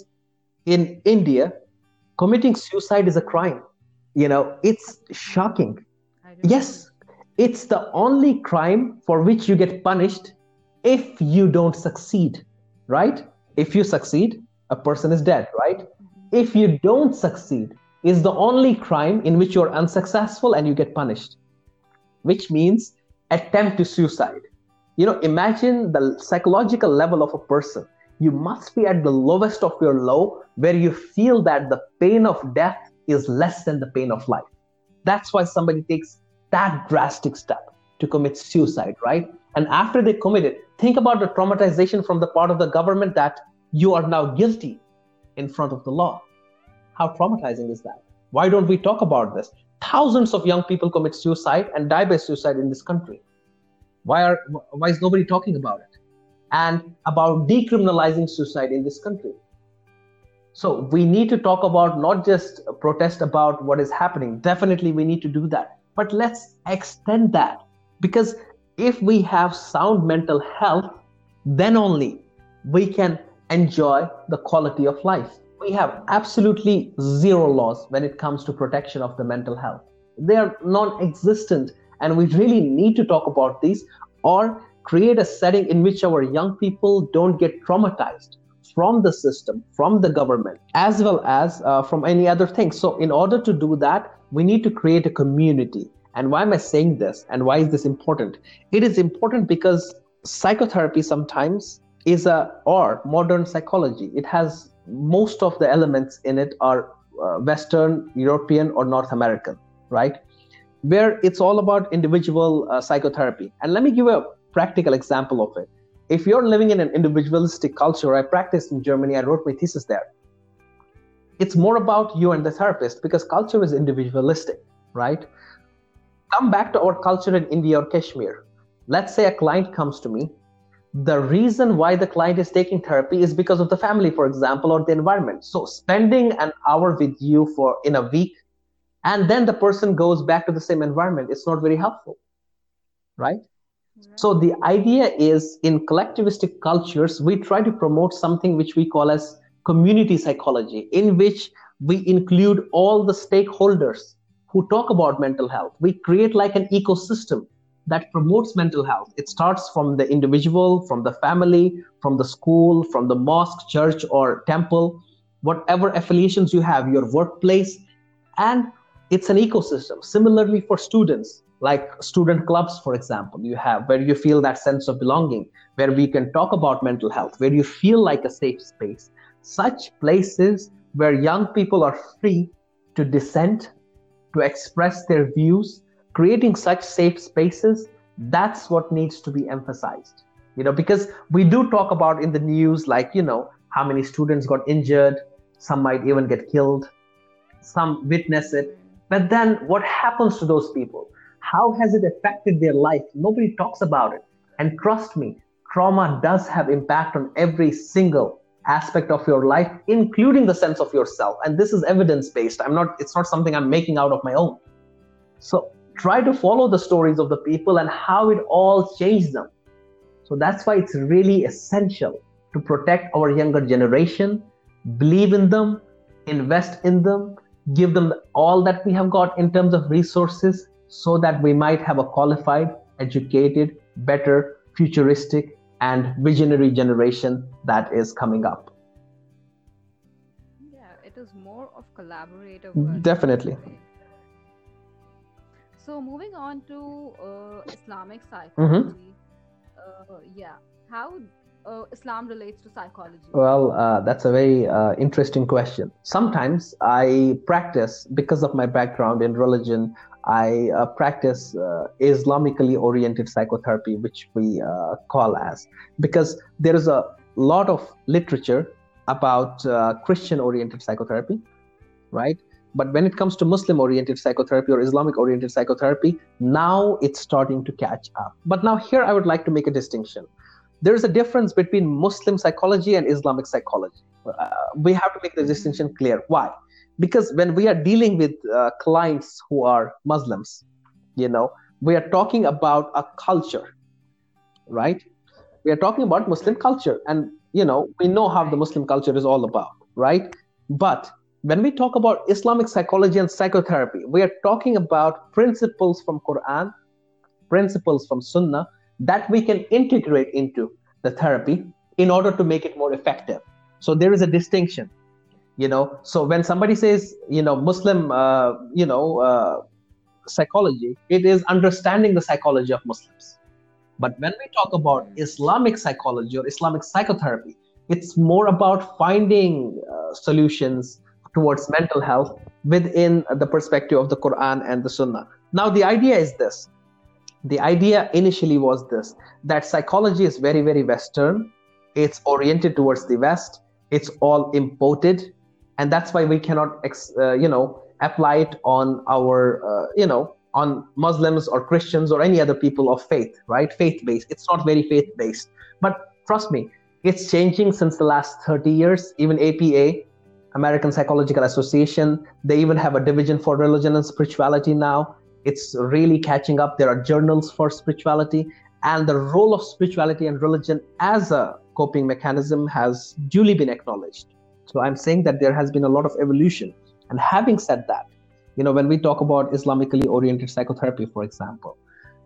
in India, committing suicide is a crime. You know, it's shocking. Yes, it's the only crime for which you get punished if you don't succeed, right? If you succeed, a person is dead, right? If you don't succeed, is the only crime in which you're unsuccessful and you get punished, which means attempt to suicide. You know, imagine the psychological level of a person. You must be at the lowest of your low, where you feel that the pain of death is less than the pain of life. That's why somebody takes that drastic step to commit suicide, right? And after they commit it, think about the traumatization from the part of the government that you are now guilty in front of the law. How traumatizing is that? Why don't we talk about this? Thousands of young people commit suicide and die by suicide in this country. Why are why is nobody talking about it? And about decriminalizing suicide in this country. So we need to talk about, not just protest about what is happening. Definitely we need to do that. But let's extend that, because if we have sound mental health, then only we can enjoy the quality of life. We have absolutely zero laws when it comes to protection of the mental health. They are non-existent, and we really need to talk about these, or create a setting in which our young people don't get traumatized from the system, from the government, as well as uh, from any other thing. So in order to do that, we need to create a community. And why am I saying this? And why is this important? It is important because psychotherapy sometimes is a, or modern psychology, it has most of the elements in it are uh, Western, European, or North American, right? Where it's all about individual uh, psychotherapy. And let me give a practical example of it. If you're living in an individualistic culture, I practiced in Germany, I wrote my thesis there. It's more about you and the therapist, because culture is individualistic, right? Come back to our culture in India or Kashmir. Let's say a client comes to me. The reason why the client is taking therapy is because of the family, for example, or the environment. So spending an hour with you for in a week, and then the person goes back to the same environment, it's not very helpful, right? So the idea is, in collectivistic cultures, we try to promote something which we call as community psychology, in which we include all the stakeholders who talk about mental health. We create like an ecosystem that promotes mental health. It starts from the individual, from the family, from the school, from the mosque, church, or temple, whatever affiliations you have, your workplace, and it's an ecosystem. Similarly for students, like student clubs, for example, you have where you feel that sense of belonging, where we can talk about mental health, where you feel like a safe space. Such places where young people are free to dissent, to express their views, creating such safe spaces, that's what needs to be emphasized. You know, because we do talk about in the news, like, you know, how many students got injured, some might even get killed, some witness it. But then what happens to those people? How has it affected their life? Nobody talks about it. And trust me, trauma does have impact on every single aspect of your life, including the sense of yourself. And this is evidence-based. I'm not, it's not something I'm making out of my own. So try to follow the stories of the people and how it all changed them. So that's why it's really essential to protect our younger generation, believe in them, invest in them, give them all that we have got in terms of resources, so that we might have a qualified, educated, better, futuristic, and visionary generation that is coming up. Yeah, it is more of collaborative work. Definitely. So moving on to uh, Islamic Mm-hmm. psychology. Uh, yeah, how uh, Islam relates to psychology. Well, uh, that's a very uh, interesting question. Sometimes I practice, because of my background in religion, I uh, practice uh, Islamically oriented psychotherapy, which we uh, call as, because there is a lot of literature about uh, Christian oriented psychotherapy, right? But when it comes to Muslim oriented psychotherapy or Islamic oriented psychotherapy, now it's starting to catch up. But now here I would like to make a distinction. There is a difference between Muslim psychology and Islamic psychology. Uh, we have to make the distinction clear. Why? Because when we are dealing with uh, clients who are Muslims, you know, we are talking about a culture, right? We are talking about Muslim culture, and, you know, we know how the Muslim culture is all about, right? But when we talk about Islamic psychology and psychotherapy, we are talking about principles from Quran, principles from Sunnah, that we can integrate into the therapy in order to make it more effective. So there is a distinction, you know. So when somebody says, you know, Muslim, uh, you know, uh, psychology, it is understanding the psychology of Muslims. But when we talk about Islamic psychology or Islamic psychotherapy, it's more about finding uh, solutions towards mental health within the perspective of the Quran and the Sunnah. Now, the idea is this. The idea initially was this, that psychology is very, very Western. It's oriented towards the West. It's all imported. And that's why we cannot, uh, you know, apply it on our, uh, you know, on Muslims or Christians or any other people of faith, right? Faith-based. It's not very faith-based. But trust me, it's changing since the last thirty years. Even A P A, American Psychological Association, they even have a division for religion and spirituality now. It's really catching up. There are journals for spirituality, and the role of spirituality and religion as a coping mechanism has duly been acknowledged. So I'm saying that there has been a lot of evolution. And having said that, you know, when we talk about Islamically oriented psychotherapy, for example,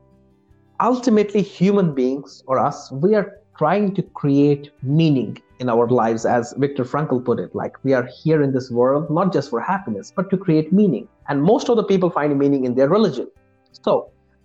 ultimately human beings or us, we are trying to create meaning in our lives, as Viktor Frankl put it, like we are here in this world, not just for happiness, but to create meaning. And most of the people find meaning in their religion. So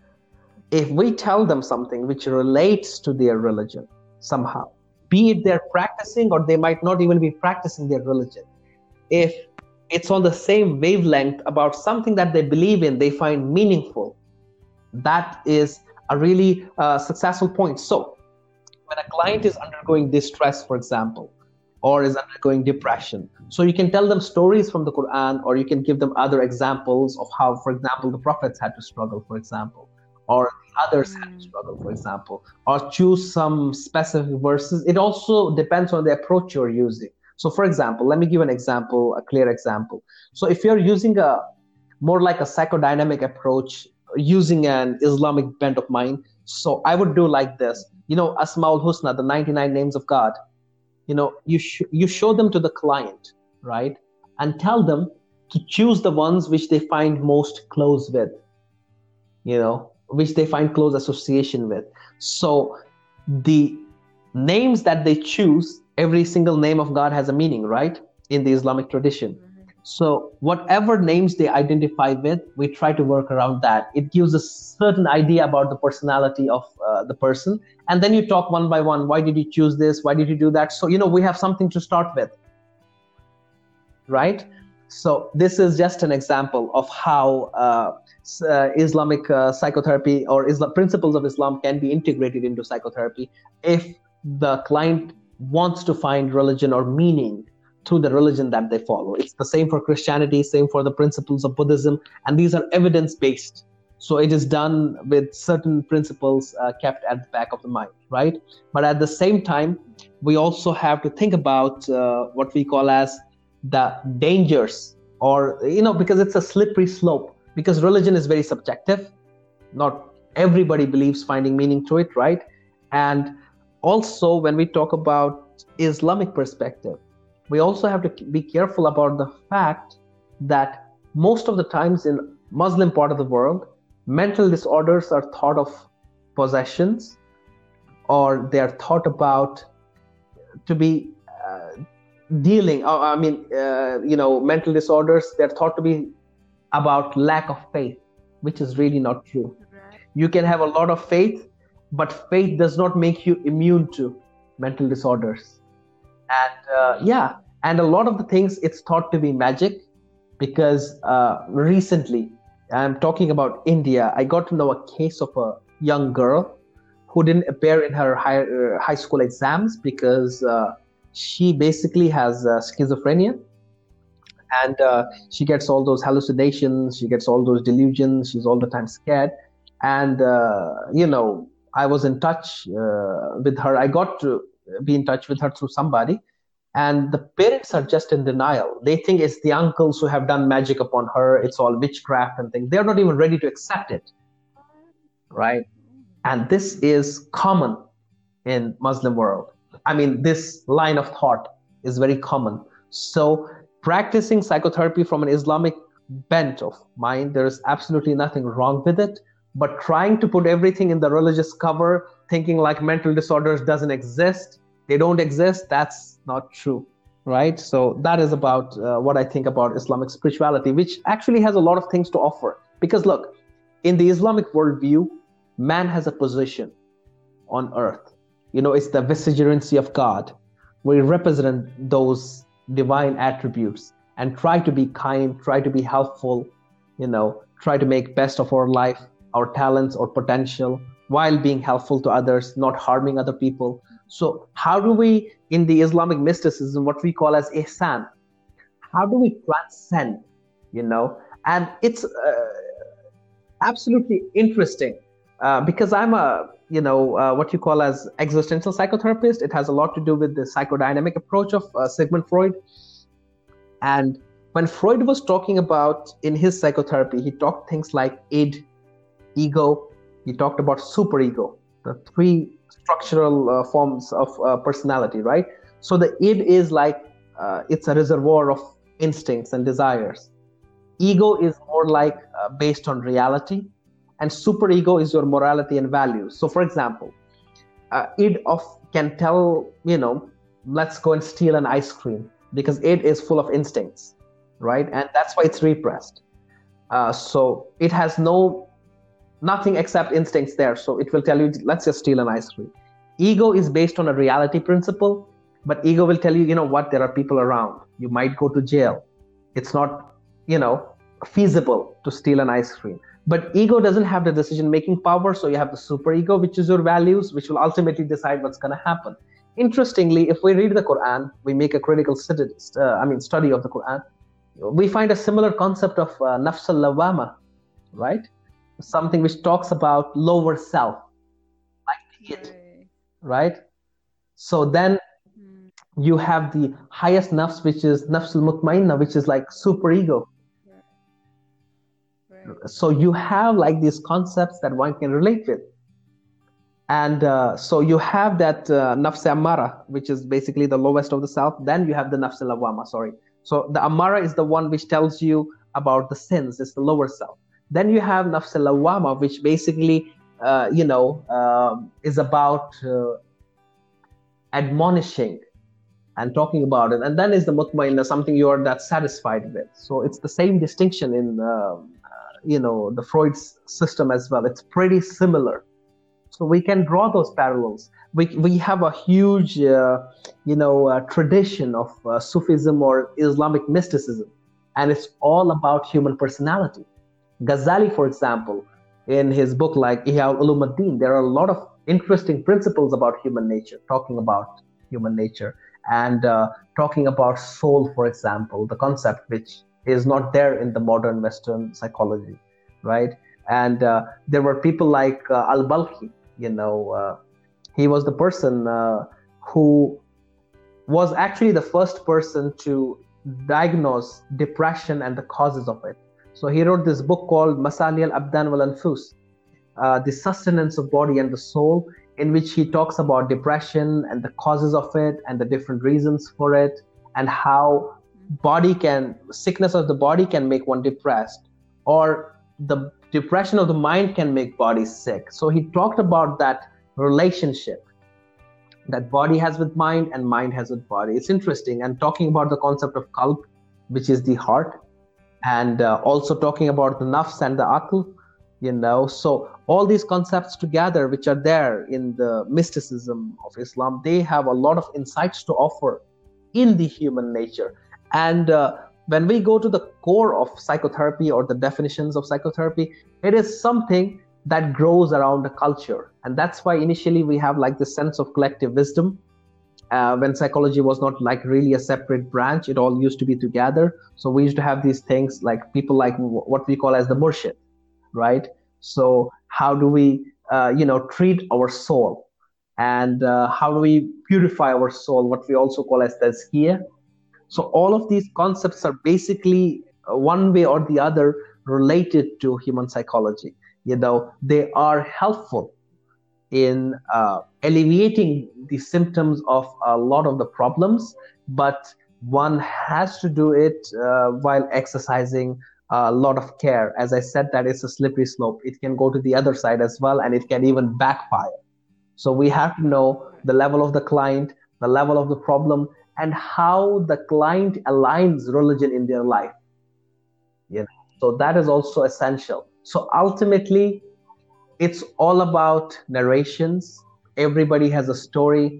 if we tell them something which relates to their religion somehow, be it they're practicing or they might not even be practicing their religion, if it's on the same wavelength about something that they believe in, they find meaningful, that is a really uh, successful point. So when a client is undergoing distress, for example, or is undergoing depression, so you can tell them stories from the Quran, or you can give them other examples of how, for example, the prophets had to struggle, for example, or others had to struggle, for example, or choose some specific verses. It also depends on the approach you're using. So, for example, let me give an example, a clear example. So if you're using a more like a psychodynamic approach, using an Islamic bent of mind, so I would do like this. You know, Asmaul Husna, the ninety-nine names of God, you know, you, sh- you show them to the client, right? And tell them to choose the ones which they find most close with, you know, which they find close association with. So the names that they choose, every single name of God has a meaning, right? In the Islamic tradition. So whatever names they identify with, we try to work around that. It gives a certain idea about the personality of uh, the person. And then you talk one by one. Why did you choose this? Why did you do that? So, you know, we have something to start with, right? So this is just an example of how uh, s- uh, Islamic uh, psychotherapy or Islam, principles of Islam can be integrated into psychotherapy if the client wants to find religion or meaning through the religion that they follow. It's the same for Christianity, same for the principles of Buddhism, and these are evidence-based. So it is done with certain principles uh, kept at the back of the mind, right? But at the same time, we also have to think about uh, what we call as the dangers, or, you know, because it's a slippery slope, because religion is very subjective. Not everybody believes finding meaning to it, right? And also, when we talk about Islamic perspective, we also have to be careful about the fact that most of the times in Muslim part of the world, mental disorders are thought of possessions, or they are thought about to be uh, dealing, uh, I mean, uh, you know, mental disorders, they're thought to be about lack of faith, which is really not true. Right. You can have a lot of faith, but faith does not make you immune to mental disorders. And uh, yeah, and a lot of the things it's thought to be magic, because uh, recently, I'm talking about India, I got to know a case of a young girl who didn't appear in her high, uh, high school exams because uh, she basically has uh, schizophrenia, and uh, she gets all those hallucinations, she gets all those delusions, she's all the time scared. And uh, you know, I was in touch uh, with her. I got to be in touch with her through somebody, and the parents are just in denial. They think it's the uncles who have done magic upon her, it's all witchcraft and things. They're not even ready to accept it, right? And this is common in Muslim world. I mean, this line of thought is very common. So practicing psychotherapy from an Islamic bent of mind, there is absolutely nothing wrong with it. But trying to put everything in the religious cover, thinking like mental disorders doesn't exist, they don't exist, that's not true, right? So that is about uh, what I think about Islamic spirituality, which actually has a lot of things to offer. Because look, in the Islamic worldview, man has a position on earth. You know, it's the vicegerency of God. We represent those divine attributes and try to be kind, try to be helpful, you know, try to make best of our life, our talents or potential, while being helpful to others, not harming other people. So how do we, in the Islamic mysticism, what we call as ihsan, how do we transcend, you know? And it's uh, absolutely interesting uh, because I'm a, you know, uh, what you call as existential psychotherapist. It has a lot to do with the psychodynamic approach of uh, Sigmund Freud. And when Freud was talking about in his psychotherapy, he talked things like id, ego, he talked about superego, the three structural uh, forms of uh, personality, right? So the id is like, uh, it's a reservoir of instincts and desires. Ego is more like uh, based on reality, and superego is your morality and values. So for example, uh, id of can tell, you know, let's go and steal an ice cream, because id is full of instincts, right? And that's why it's repressed. Uh, so it has no, nothing except instincts there. So it will tell you, let's just steal an ice cream. Ego is based on a reality principle, but ego will tell you, you know what, there are people around. You might go to jail. It's not, you know, feasible to steal an ice cream. But ego doesn't have the decision-making power, so you have the superego, which is your values, which will ultimately decide what's going to happen. Interestingly, if we read the Quran, we make a critical study, uh, I mean, study of the Quran, we find a similar concept of uh, nafs al-lawama, right? Something which talks about lower self, like it, Right. right? So then Hmm. you have the highest nafs, which is nafs al-mutmainna, which is like superego. Right. So you have like these concepts that one can relate with. And uh, so you have that uh, nafs ammara, which is basically the lowest of the self. Then you have the nafs al-lawama, sorry. So the ammara is the one which tells you about the sins, it's the lower self. Then you have nafs al-lawama, which basically, uh, you know, uh, is about uh, admonishing and talking about it. And then is the mutmainna, something you're that satisfied with. So it's the same distinction in, uh, you know, the Freud's system as well. It's pretty similar. So we can draw those parallels. We we have a huge, uh, you know, uh, tradition of uh, Sufism or Islamic mysticism, and it's all about human personality. Ghazali, for example, in his book like Ihya Ulumuddin, there are a lot of interesting principles about human nature, talking about human nature and uh, talking about soul, for example, the concept which is not there in the modern Western psychology, right? And uh, there were people like uh, Al-Balkhi, you know, uh, he was the person uh, who was actually the first person to diagnose depression and the causes of it. So he wrote this book called Masali al-Abdan wal-Anfus, uh, the sustenance of body and the soul, in which he talks about depression and the causes of it and the different reasons for it, and how body can, sickness of the body can make one depressed, or the depression of the mind can make body sick. So he talked about that relationship that body has with mind and mind has with body. It's interesting. And talking about the concept of qalb, which is the heart, and uh, also talking about the nafs and the aql, you know. So all these concepts together, which are there in the mysticism of Islam, they have a lot of insights to offer in the human nature. And uh, when we go to the core of psychotherapy or the definitions of psychotherapy, it is something that grows around a culture. And that's why initially we have like this sense of collective wisdom. Uh, when psychology was not like really a separate branch, it all used to be together. So we used to have these things like people like what we call as the murshid, right? So how do we, uh, you know, treat our soul? And uh, how do we purify our soul, what we also call as tazkiyah? So all of these concepts are basically uh, one way or the other related to human psychology. You know, they are helpful in uh, alleviating the symptoms of a lot of the problems, but one has to do it uh, while exercising a lot of care. As I said, that is a slippery slope. It can go to the other side as well, and it can even backfire. So we have to know the level of the client, the level of the problem, and how the client aligns religion in their life. You know, so that is also essential. So ultimately, it's all about narrations. Everybody has a story.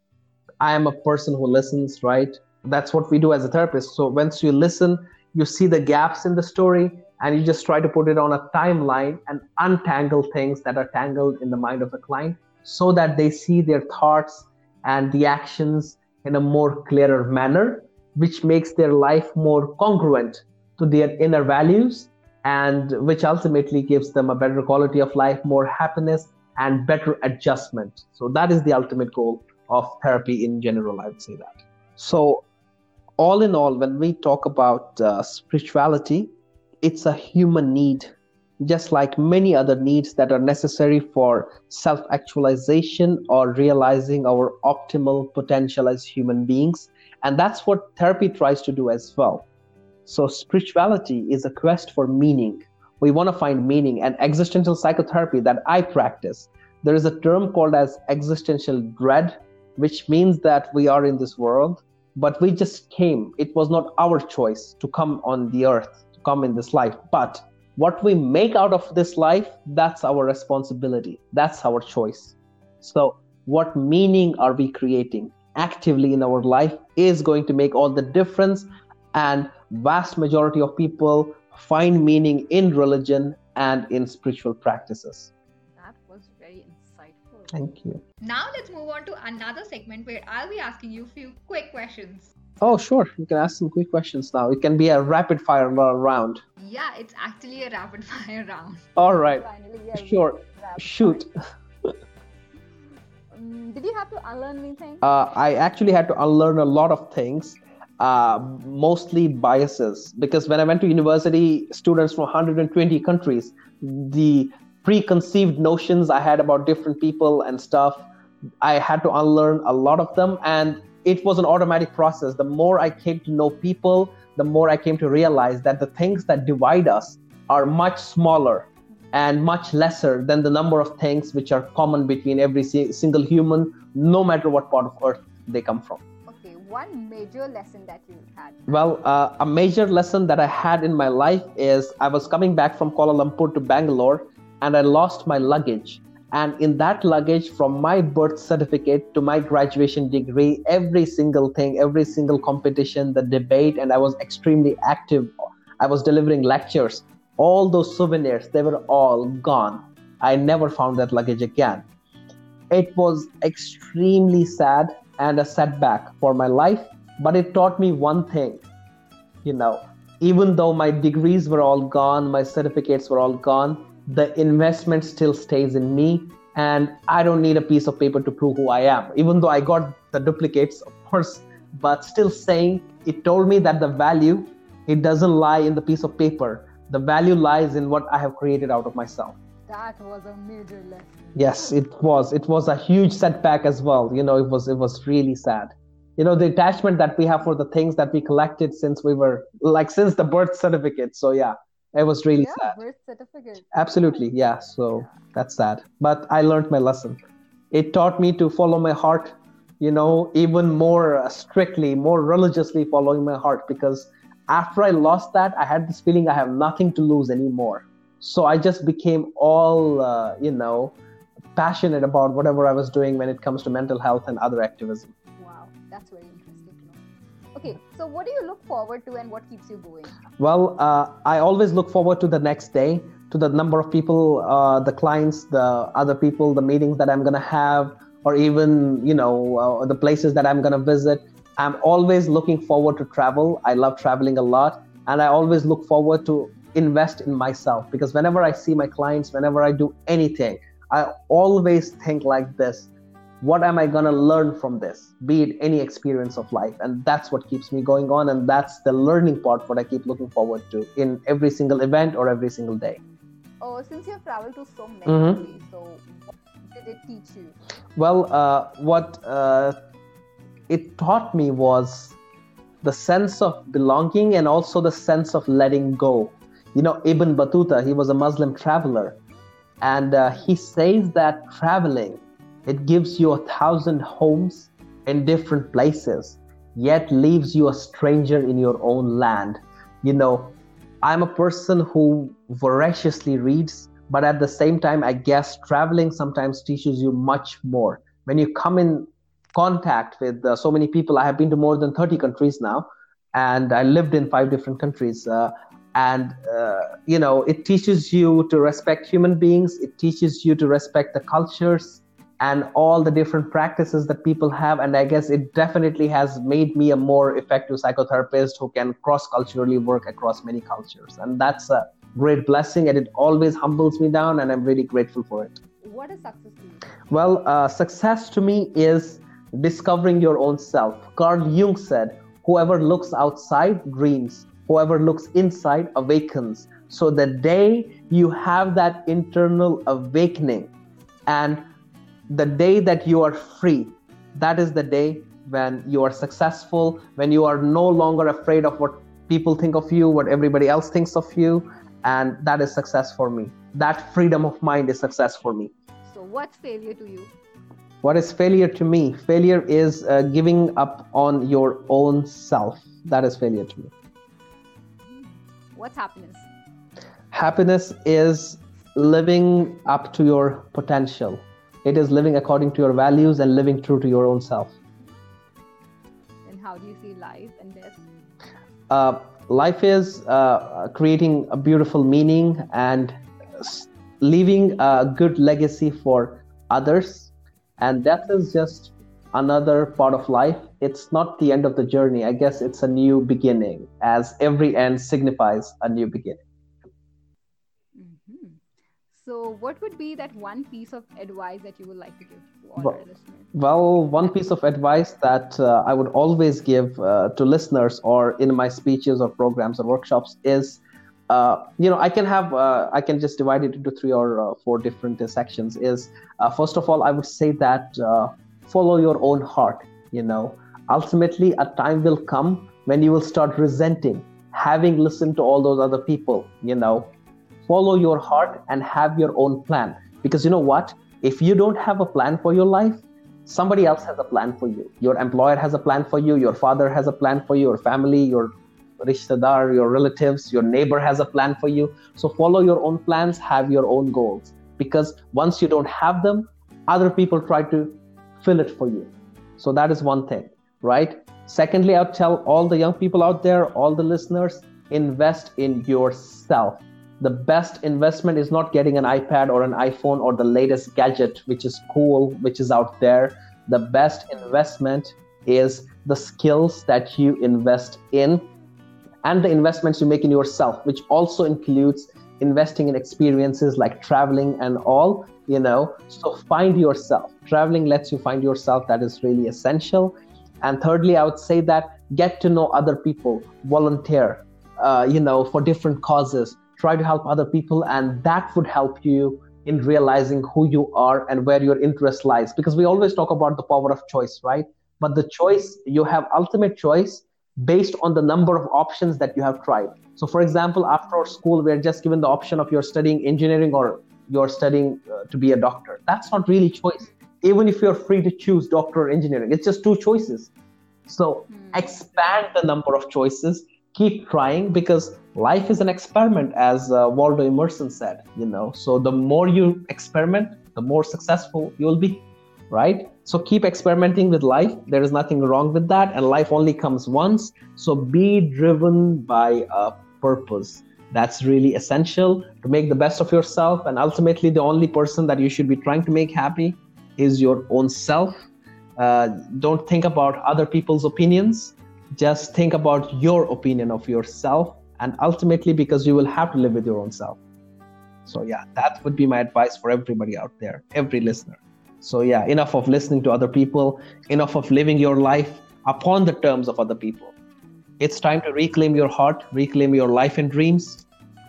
I am a person who listens, right? That's what we do as a therapist. So once you listen, you see the gaps in the story, and you just try to put it on a timeline and untangle things that are tangled in the mind of the client, so that they see their thoughts and the actions in a more clearer manner, which makes their life more congruent to their inner values, and which ultimately gives them a better quality of life, more happiness, and better adjustment. So that is the ultimate goal of therapy in general, I would say that. So all in all, when we talk about uh, spirituality, it's a human need, just like many other needs that are necessary for self-actualization or realizing our optimal potential as human beings. And that's what therapy tries to do as well. So spirituality is a quest for meaning. We want to find meaning. And existential psychotherapy that I practice, there is a term called as existential dread, which means that we are in this world, but we just came. It was not our choice to come on the earth, to come in this life. But what we make out of this life, that's our responsibility. That's our choice. So what meaning are we creating actively in our life is going to make all the difference. And vast majority of people find meaning in religion and in spiritual practices. That was very insightful. Thank you. Now let's move on to another segment where I'll be asking you a few quick questions. Oh, sure. You can ask some quick questions now. It can be a rapid fire round. Yeah, it's actually a rapid fire round. All right. Finally, we are Sure. rapid Shoot. fire. Um, did you have to unlearn anything? Uh, I actually had to unlearn a lot of things. Uh, mostly biases, because when I went to university, students from one hundred twenty countries, the preconceived notions I had about different people and stuff, I had to unlearn a lot of them, and it was an automatic process. The more I came to know people, the more I came to realize that the things that divide us are much smaller and much lesser than the number of things which are common between every single human, no matter what part of earth they come from. One major lesson that you had? Well, uh, a major lesson that I had in my life is I was coming back from Kuala Lumpur to Bangalore, and I lost my luggage. And in that luggage, from my birth certificate to my graduation degree, every single thing, every single competition, the debate, and I was extremely active I was delivering lectures. All those souvenirs, they were all gone. I never found that luggage again. It was extremely sad and a setback for my life, but it taught me one thing, you know, even though my degrees were all gone, my certificates were all gone, the investment still stays in me, and I don't need a piece of paper to prove who I am, even though I got the duplicates, of course, but still saying, it told me that the value, it doesn't lie in the piece of paper. The value lies in what I have created out of myself. That was a major lesson. Yes, it was. It was a huge setback as well. You know, it was it was really sad. You know, the attachment that we have for the things that we collected since we were, like, since the birth certificate. So yeah, it was really Yeah, sad. birth certificate. Absolutely, yeah. So that's sad. But I learned my lesson. It taught me to follow my heart, you know, even more uh, strictly, more religiously following my heart, because after I lost that, I had this feeling I have nothing to lose anymore. So I just became all, uh, you know, passionate about whatever I was doing when it comes to mental health and other activism. Wow, that's very interesting to know. Okay, so what do you look forward to and what keeps you going? Well, uh, I always look forward to the next day, to the number of people, uh, the clients, the other people, the meetings that I'm going to have, or even, you know, uh, the places that I'm going to visit. I'm always looking forward to travel. I love traveling a lot. And I always look forward to invest in myself, because whenever I see my clients, whenever I do anything, I always think like this: what am I going to learn from this? Be it any experience of life. And that's what keeps me going on. And that's the learning part, what I keep looking forward to in every single event or every single day. Oh, since you have traveled to so many Mhm. countries, so what did it teach you? Well, uh, what uh, it taught me was the sense of belonging and also the sense of letting go. You know, Ibn Battuta, he was a Muslim traveler. And uh, he says that traveling, it gives you a thousand homes in different places, yet leaves you a stranger in your own land. You know, I'm a person who voraciously reads, but at the same time, I guess traveling sometimes teaches you much more. When you come in contact with uh, so many people, I have been to more than thirty countries now, and I lived in five different countries. Uh, and, uh, you know, it teaches you to respect human beings. It teaches you to respect the cultures and all the different practices that people have. And I guess it definitely has made me a more effective psychotherapist who can cross-culturally work across many cultures. And that's a great blessing, and it always humbles me down, and I'm really grateful for it. What is success to you? Well, uh, success to me is discovering your own self. Carl Jung said, whoever looks outside dreams, whoever looks inside awakens. So the day you have that internal awakening, and the day that you are free, that is the day when you are successful, when you are no longer afraid of what people think of you, what everybody else thinks of you. And that is success for me. That freedom of mind is success for me. So what's failure to you? What is failure to me? Failure is uh, giving up on your own self. That is failure to me. What's happiness? Happiness is living up to your potential. It is living according to your values and living true to your own self. And how do you see life and death? Uh, life is uh, creating a beautiful meaning and s- leaving a good legacy for others. And death is just another part of life. It's not the end of the journey. I guess it's a new beginning, as every end signifies a new beginning. Mm-hmm. So what would be that one piece of advice that you would like to give to all Well- our listeners? Well, one piece of advice that uh, I would always give uh, to listeners, or in my speeches or programs or workshops, is, uh, you know, I can have, uh, I can just divide it into three or uh, four different uh, sections. Is uh, first of all, I would say that uh, follow your own heart. You know, ultimately, a time will come when you will start resenting having listened to all those other people. You know, follow your heart and have your own plan, because you know what? If you don't have a plan for your life, somebody else has a plan for you. Your employer has a plan for you. Your father has a plan for you. Your family, your rishtadar, your relatives, your neighbor has a plan for you. So follow your own plans, have your own goals. Because once you don't have them, other people try to fill it for you. So that is one thing, right? Secondly, I'll tell all the young people out there, all the listeners, invest in yourself. The best investment is not getting an iPad or an iPhone or the latest gadget, which is cool, which is out there. The best investment is the skills that you invest in and the investments you make in yourself, which also includes investing in experiences like traveling and all, you know. So find yourself. Traveling lets you find yourself. That is really essential. And thirdly, I would say that get to know other people, volunteer, uh, you know, for different causes. Try to help other people, and that would help you in realizing who you are and where your interest lies. Because we always talk about the power of choice, right? But the choice, you have ultimate choice based on the number of options that you have tried. So for example, after our school, we're just given the option of you're studying engineering or you're studying uh, to be a doctor. That's not really choice. Even if you're free to choose doctor or engineering, it's just two choices. So expand the number of choices, keep trying, because life is an experiment, as uh, Waldo Emerson said, you know. So the more you experiment, the more successful you will be, right? So keep experimenting with life. There is nothing wrong with that, and life only comes once. So be driven by a purpose. That's really essential to make the best of yourself, and ultimately the only person that you should be trying to make happy is your own self. Uh, don't think about other people's opinions. Just think about your opinion of yourself, and ultimately, because you will have to live with your own self. So yeah, that would be my advice for everybody out there, every listener. So yeah, enough of listening to other people, enough of living your life upon the terms of other people. It's time to reclaim your heart, reclaim your life and dreams,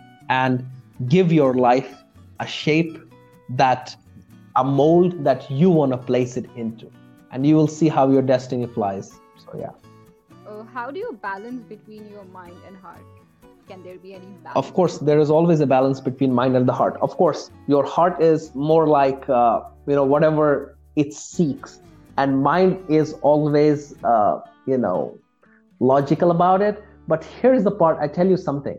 and give your life a shape, that a mold that you want to place it into. And you will see how your destiny flies. So yeah. Uh, how do you balance between your mind and heart? Can there be any balance? Of course, there is always a balance between mind and the heart. Of course, your heart is more like, uh, you know, whatever it seeks. And mind is always, uh, you know, logical about it. But here's the part, I tell you something.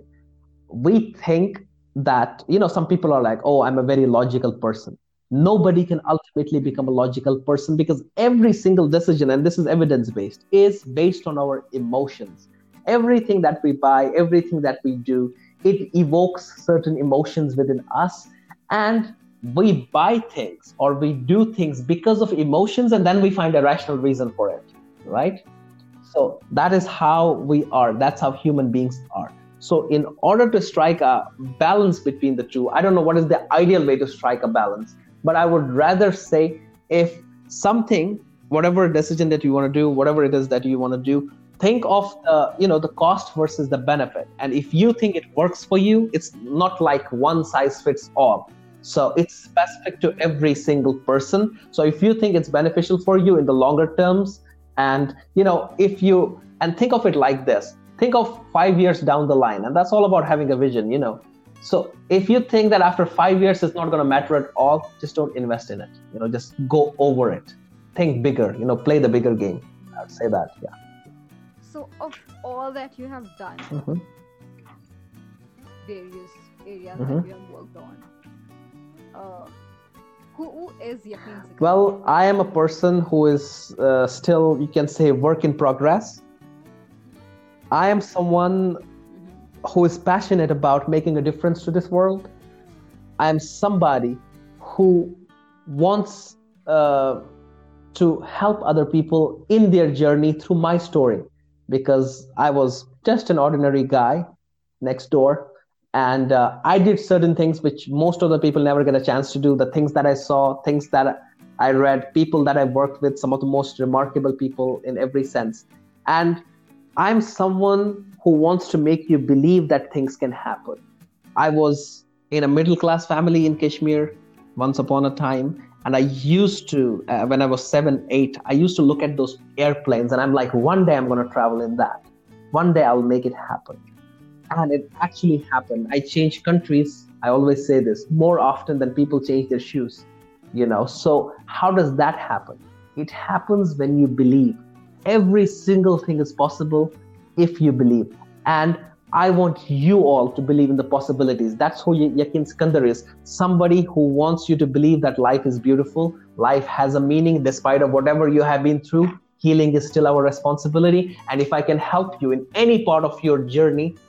We think that, you know, some people are like, oh, I'm a very logical person. Nobody can ultimately become a logical person, because every single decision, and this is evidence-based, is based on our emotions. Everything that we buy, everything that we do, it evokes certain emotions within us, and we buy things or we do things because of emotions, and then we find a rational reason for it, right? So that is how we are. That's how human beings are. So in order to strike a balance between the two, I don't know what is the ideal way to strike a balance, but I would rather say, if something, whatever decision that you want to do, whatever it is that you want to do, think of the, you know, the cost versus the benefit. And if you think it works for you, it's not like one size fits all. So it's specific to every single person. So if you think it's beneficial for you in the longer terms, and, you know, if you, and think of it like this, think of five years down the line, and that's all about having a vision, you know. So if you think that after five years it's not going to matter at all, just don't invest in it. You know, just go over it. Think bigger, you know, play the bigger game. I'd say that, yeah. So of all that you have done, Mm-hmm. various areas Mm-hmm. that you have worked on, uh, who, who is Yaqeen Sikandar? Well, I am a person who is uh, still, you can say, work in progress. I am someone who is passionate about making a difference to this world. I am somebody who wants uh, to help other people in their journey through my story, because I was just an ordinary guy next door, and uh, I did certain things which most of the people never get a chance to do. The things that I saw, things that I read, people that I worked with, some of the most remarkable people in every sense. And I'm someone who wants to make you believe that things can happen. I was in a middle-class family in Kashmir once upon a time, and I used to, uh, when I was seven, eight, I used to look at those airplanes, and I'm like, one day I'm going to travel in that. One day I'll make it happen. And it actually happened. I changed countries, I always say this, more often than people change their shoes. You know, so how does that happen? It happens when you believe. Every single thing is possible if you believe. And I want you all to believe in the possibilities. That's who Yaqeen Sikandar is. Somebody who wants you to believe that life is beautiful, life has a meaning despite of whatever you have been through. Healing is still our responsibility. And if I can help you in any part of your journey,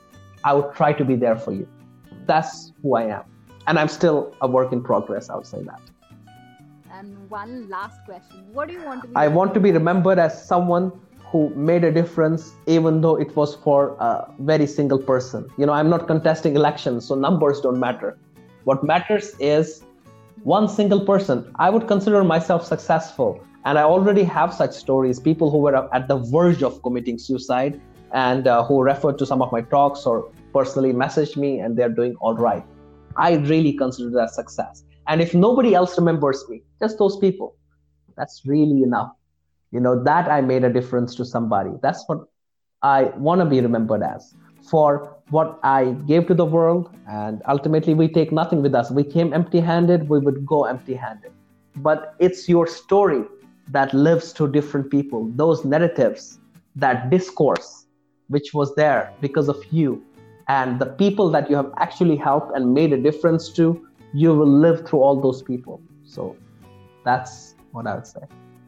I would try to be there for you. That's who I am. And I'm still a work in progress, I would say that. And one last question. What do you want to be? I want to be remembered as someone who made a difference, even though it was for a very single person. You know, I'm not contesting elections, so numbers don't matter. What matters is one single person. I would consider myself successful. And I already have such stories, people who were at the verge of committing suicide and uh, who referred to some of my talks or personally messaged me and they're doing all right. I really consider that success. And if nobody else remembers me, just those people, that's really enough. You know, that I made a difference to somebody. That's what I want to be remembered as, for what I gave to the world. And ultimately, we take nothing with us. We came empty-handed, we would go empty-handed. But it's your story that lives to different people, those narratives, that discourse, which was there because of you. And the people that you have actually helped and made a difference to, you will live through all those people. So that's what I would say.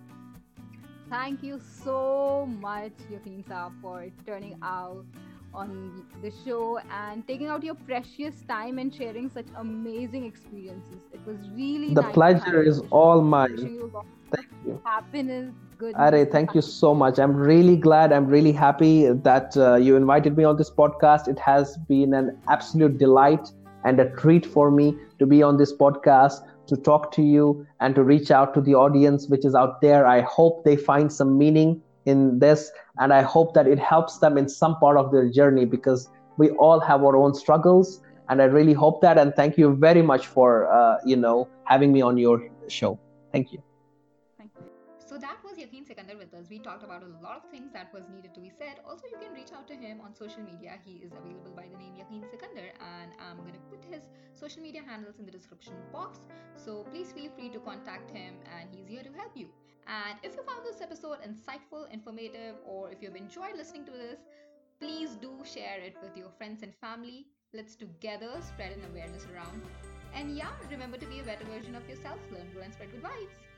Thank you so much, Yaqeen Saab, for turning out on the show and taking out your precious time and sharing such amazing experiences. It was really The nice pleasure is all mine. Wishing you lots Thank you. of happiness, goodness. Are, thank you so much. I'm really glad. I'm really happy that uh, you invited me on this podcast. It has been an absolute delight and a treat for me to be on this podcast, to talk to you and to reach out to the audience which is out there. I hope they find some meaning in this, and I hope that it helps them in some part of their journey, because we all have our own struggles, and I really hope that. And thank you very much for uh, you know having me on your show. Thank you. So that was Yaqeen Sikandar with us. We talked about a lot of things that was needed to be said. Also, you can reach out to him on social media. He is available by the name Yaqeen Sikandar, and I'm going to put his social media handles in the description box. So please feel free to contact him, and he's here to help you. And if you found this episode insightful, informative, or if you've enjoyed listening to this, please do share it with your friends and family. Let's together spread an awareness around. And yeah, remember to be a better version of yourself. Learn, grow, and spread good vibes.